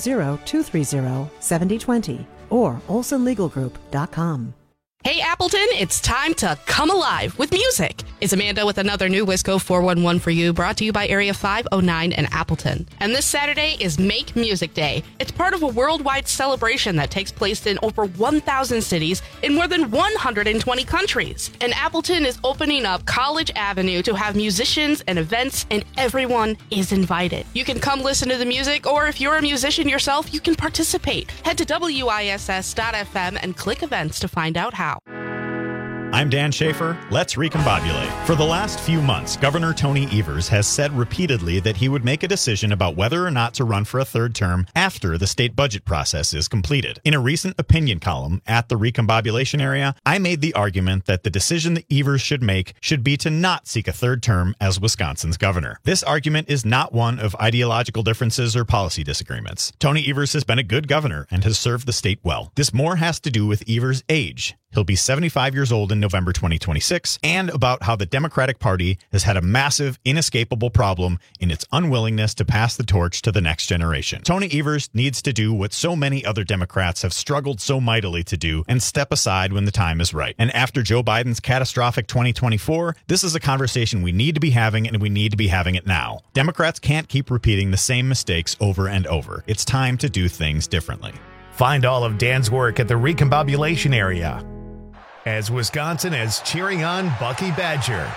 920-230-7020 or olsonlegalgroup.com. Hey Appleton, it's time to come alive with music. It's Amanda with another new Wisco 411 for you, brought to you by Area 509 in Appleton. And this Saturday is Make Music Day. It's part of a worldwide celebration that takes place in over 1,000 cities in more than 120 countries. And Appleton is opening up College Avenue to have musicians and events, and everyone is invited. You can come listen to the music, or if you're a musician yourself, you can participate. Head to WISS.FM and click events to find out how. I'm Dan Schaefer. Let's recombobulate. For the last few months, Governor Tony Evers has said repeatedly that he would make a decision about whether or not to run for a third term after the state budget process is completed. In a recent opinion column at the recombobulation area, I made the argument that the decision that Evers should make should be to not seek a third term as Wisconsin's governor. This argument is not one of ideological differences or policy disagreements. Tony Evers has been a good governor and has served the state well. This more has to do with Evers' age. He'll be 75 years old in November 2026, and about how the Democratic Party has had a massive, inescapable problem in its unwillingness to pass the torch to the next generation. Tony Evers needs to do what so many other Democrats have struggled so mightily to do and step aside when the time is right. And after Joe Biden's catastrophic 2024, this is a conversation we need to be having, and we need to be having it now. Democrats can't keep repeating the same mistakes over and over. It's time to do things differently. Find all of Dan's work at the recombobulation area, as Wisconsin is cheering on Bucky Badger.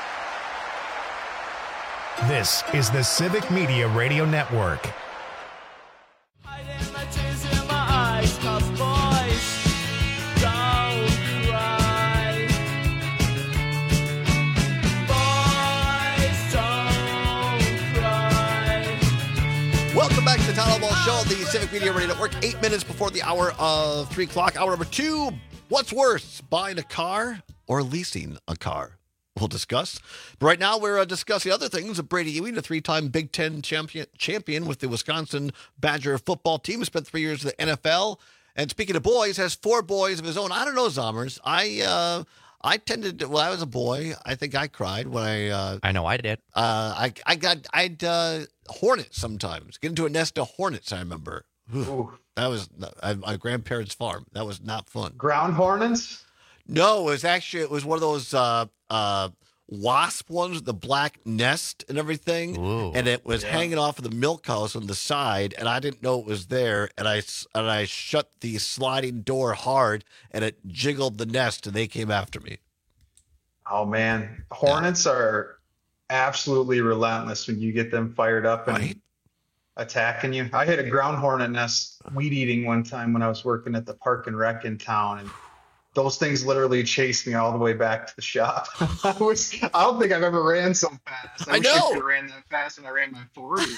This is the Civic Media Radio Network. Welcome back to the Town Hall Ball Show, the Civic Media Radio Network. 8 minutes before the hour of 3 o'clock. Hour number 2. What's worse, buying a car or leasing a car? We'll discuss. But right now, we're discussing other things. Brady Ewing, a 3-time Big Ten champion with the Wisconsin Badger football team, spent 3 years in the NFL. And speaking of boys, has 4 boys of his own. I don't know, Zommers. I tended to, when I was a boy, I think I cried when I know I did. I'd hornets sometimes. Get into a nest of hornets, I remember. Ooh. That was my grandparents' farm. That was not fun. Ground hornets? No, it was one of those wasp ones with the black nest and everything. Ooh, and it was hanging off of the milk house on the side, and I didn't know it was there. And I shut the sliding door hard, and it jiggled the nest, and they came after me. Oh man, hornets are absolutely relentless when you get them fired up and attacking you. I had a ground hornet nest weed eating one time when I was working at the Park and Rec in town, and those things literally chased me all the way back to the shop. I don't think I've ever ran so fast. I wish I could have ran that fast when I ran my 40.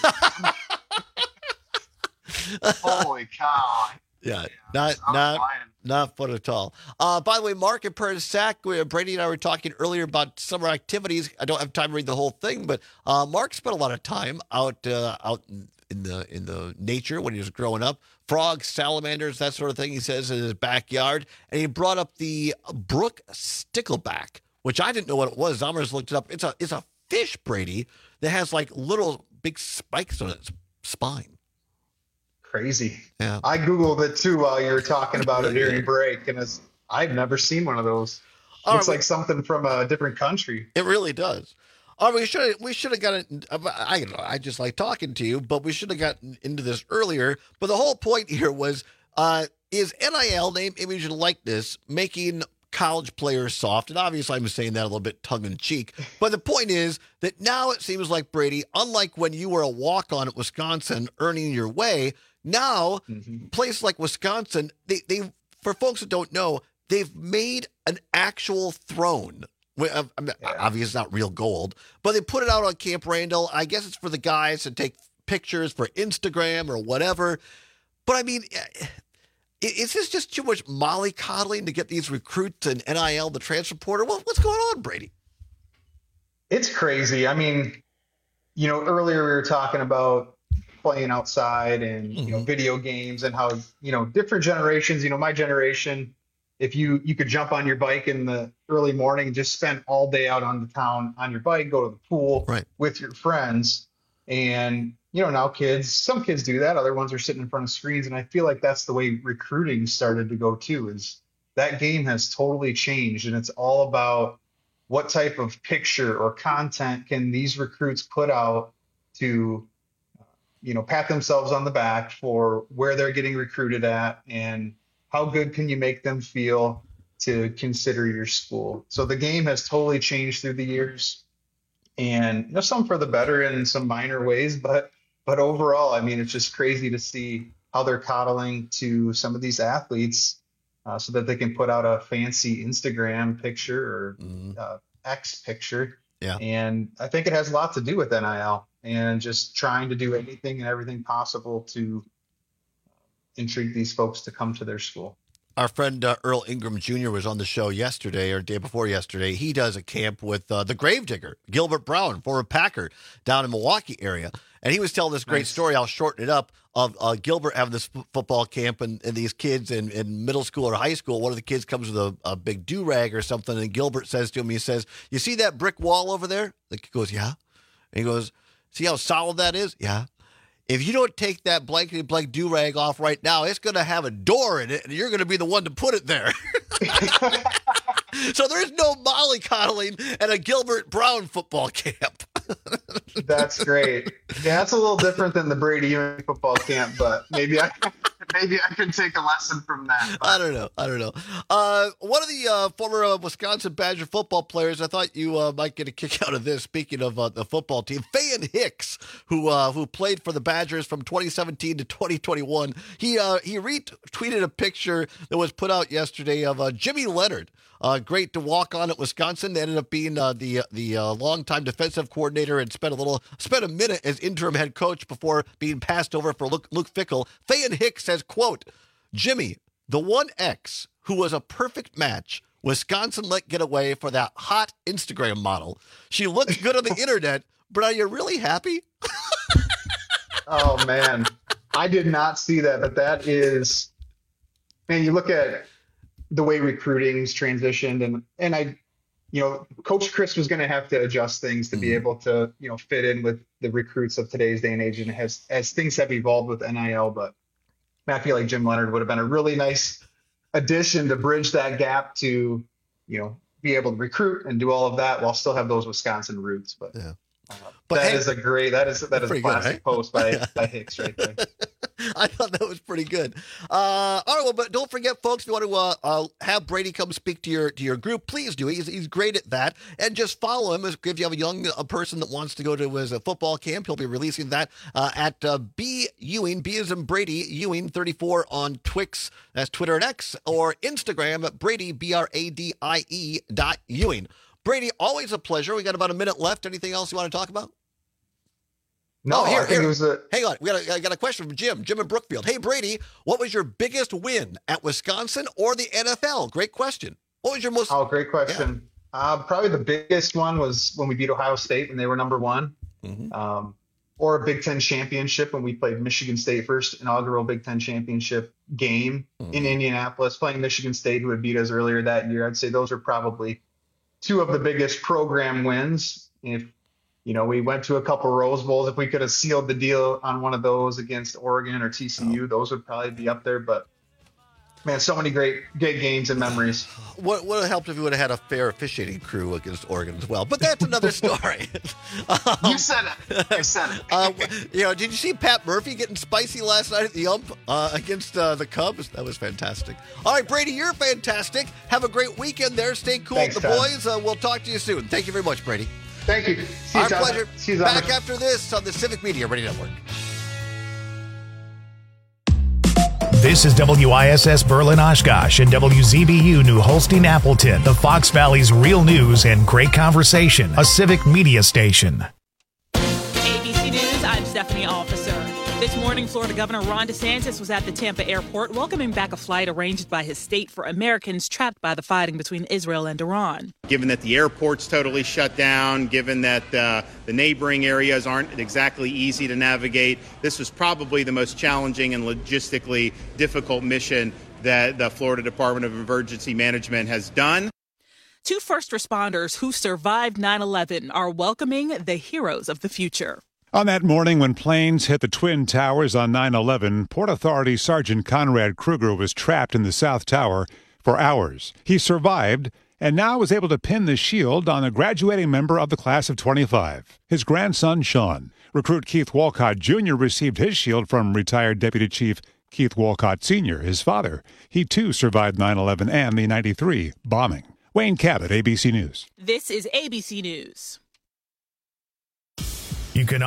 Holy cow. Yeah, not fun at all. By the way, Mark and Prairie Sac, Brady and I were talking earlier about summer activities. I don't have time to read the whole thing, but Mark spent a lot of time out in the nature when he was growing up. Frogs, salamanders, that sort of thing, he says, in his backyard. And he brought up the brook stickleback, which I didn't know what it was. Zommers looked it up. It's a fish, Brady, that has like little big spikes on its spine. Crazy. Yeah. I Googled it too while you were talking about it during break, and I've never seen one of those. Looks like something from a different country. It really does. Oh, we should have gotten. I just like talking to you, but we should have gotten into this earlier. But the whole point here was, is NIL, name, image, and likeness, making college players soft? And obviously, I'm saying that a little bit tongue in cheek. But the point is that now it seems like, Brady, unlike when you were a walk-on at Wisconsin earning your way, now places like Wisconsin, they for folks that don't know, they've made an actual throne. Obviously, it's not real gold, but they put it out on Camp Randall. I guess it's for the guys to take pictures for Instagram or whatever. But I mean, is this just too much mollycoddling to get these recruits and NIL, the transfer portal? What's going on, Brady? It's crazy. I mean, earlier we were talking about playing outside and, video games and how, different generations, my generation, if you could jump on your bike in the early morning and just spend all day out on the town on your bike, go to the pool with your friends. And, now some kids do that. Other ones are sitting in front of screens. And I feel like that's the way recruiting started to go too, is that game has totally changed. And it's all about what type of picture or content can these recruits put out to, pat themselves on the back for where they're getting recruited at, and how good can you make them feel to consider your school. So the game has totally changed through the years, and some for the better in some minor ways, but overall, I mean, it's just crazy to see how they're coddling to some of these athletes so that they can put out a fancy Instagram picture or X picture. Yeah. And I think it has a lot to do with NIL and just trying to do anything and everything possible to intrigue these folks to come to their school. Our friend Earl Ingram Jr. was on the show yesterday or day before yesterday. He does a camp with the Gravedigger, Gilbert Brown, former Packer, down in Milwaukee area. And he was telling this great story, I'll shorten it up, of Gilbert having this football camp and these kids in middle school or high school. One of the kids comes with a big do-rag or something, and Gilbert says to him, he says, "You see that brick wall over there?" The kid goes, "Yeah." And he goes, "See how solid that is?" "Yeah." "If you don't take that blankety blank do-rag off right now, it's going to have a door in it, and you're going to be the one to put it there." So there's no mollycoddling at a Gilbert Brown football camp. That's great. Yeah, that's a little different than the Brady Ewing football camp, but maybe I can take a lesson from that. But. I don't know. One of the former Wisconsin Badger football players, I thought you might get a kick out of this. Speaking of the football team, Fayan Hicks, who played for the Badgers from 2017 to 2021, he retweeted a picture that was put out yesterday of Jimmy Leonard. Great to walk on at Wisconsin. Ended up being the longtime defensive coordinator and spent a minute as interim head coach before being passed over for Luke Fickell. Fayan Hicks says, quote, "Jimmy, the one X who was a perfect match. Wisconsin let get away for that hot Instagram model. She looks good on the internet, but are you really happy?" Oh, man. I did not see that, but that is, man, you look at the way recruiting's transitioned and I, Coach Chris was going to have to adjust things to be able to, fit in with the recruits of today's day and age. And as things have evolved with NIL, but I feel like Jim Leonard would have been a really nice addition to bridge that gap to, be able to recruit and do all of that while still have those Wisconsin roots. But yeah. But that is a classic post by Hicks right there. I thought that was pretty good. All right, well, but don't forget, folks, if you want to have Brady come speak to your group, please do. He's great at that. And just follow him. If you have a young person that wants to go to his football camp, he'll be releasing that at B Ewing, B as in Brady, Ewing 34 on Twix, that's Twitter and X, or Instagram at Brady, BRADIE.Ewing. Brady, always a pleasure. We got about a minute left. Anything else you want to talk about? No, here. It was hang on. I got a question from Jim in Brookfield. Hey, Brady, what was your biggest win at Wisconsin or the NFL? Great question. What was your most... Oh, great question. Yeah. Probably the biggest one was when we beat Ohio State when they were number one. Mm-hmm. Or a Big Ten championship when we played Michigan State, first inaugural Big Ten championship game in Indianapolis, playing Michigan State, who had beat us earlier that year. I'd say those are probably two of the biggest program wins. If we went to a couple Rose Bowls, if we could have sealed the deal on one of those against Oregon or TCU, those would probably be up there. But Man, so many great games and memories. What would have helped if we would have had a fair officiating crew against Oregon as well? But that's another story. You said it. Did you see Pat Murphy getting spicy last night at the ump against the Cubs? That was fantastic. All right, Brady, you're fantastic. Have a great weekend there. Stay cool with the boys. We'll talk to you soon. Thank you very much, Brady. Thank you. See you, Our Tom. pleasure. See you, Back after this on the Civic Media Radio Network. This is WISS Berlin Oshkosh and WZBU New Holstein Appleton, the Fox Valley's real news and great conversation, a civic media station. ABC News, I'm Stephanie Officer. This morning, Florida Governor Ron DeSantis was at the Tampa airport welcoming back a flight arranged by his state for Americans trapped by the fighting between Israel and Iran. Given that the airport's totally shut down, given that the neighboring areas aren't exactly easy to navigate, this was probably the most challenging and logistically difficult mission that the Florida Department of Emergency Management has done. Two first responders who survived 9/11 are welcoming the heroes of the future. On that morning when planes hit the Twin Towers on 9/11, Port Authority Sergeant Conrad Kruger was trapped in the South Tower for hours. He survived and now is able to pin the shield on a graduating member of the class of 25, his grandson, Sean. Recruit Keith Walcott Jr. received his shield from retired Deputy Chief Keith Walcott Sr., his father. He, too, survived 9/11 and the 93 bombing. Wayne Cabot, ABC News. This is ABC News. You can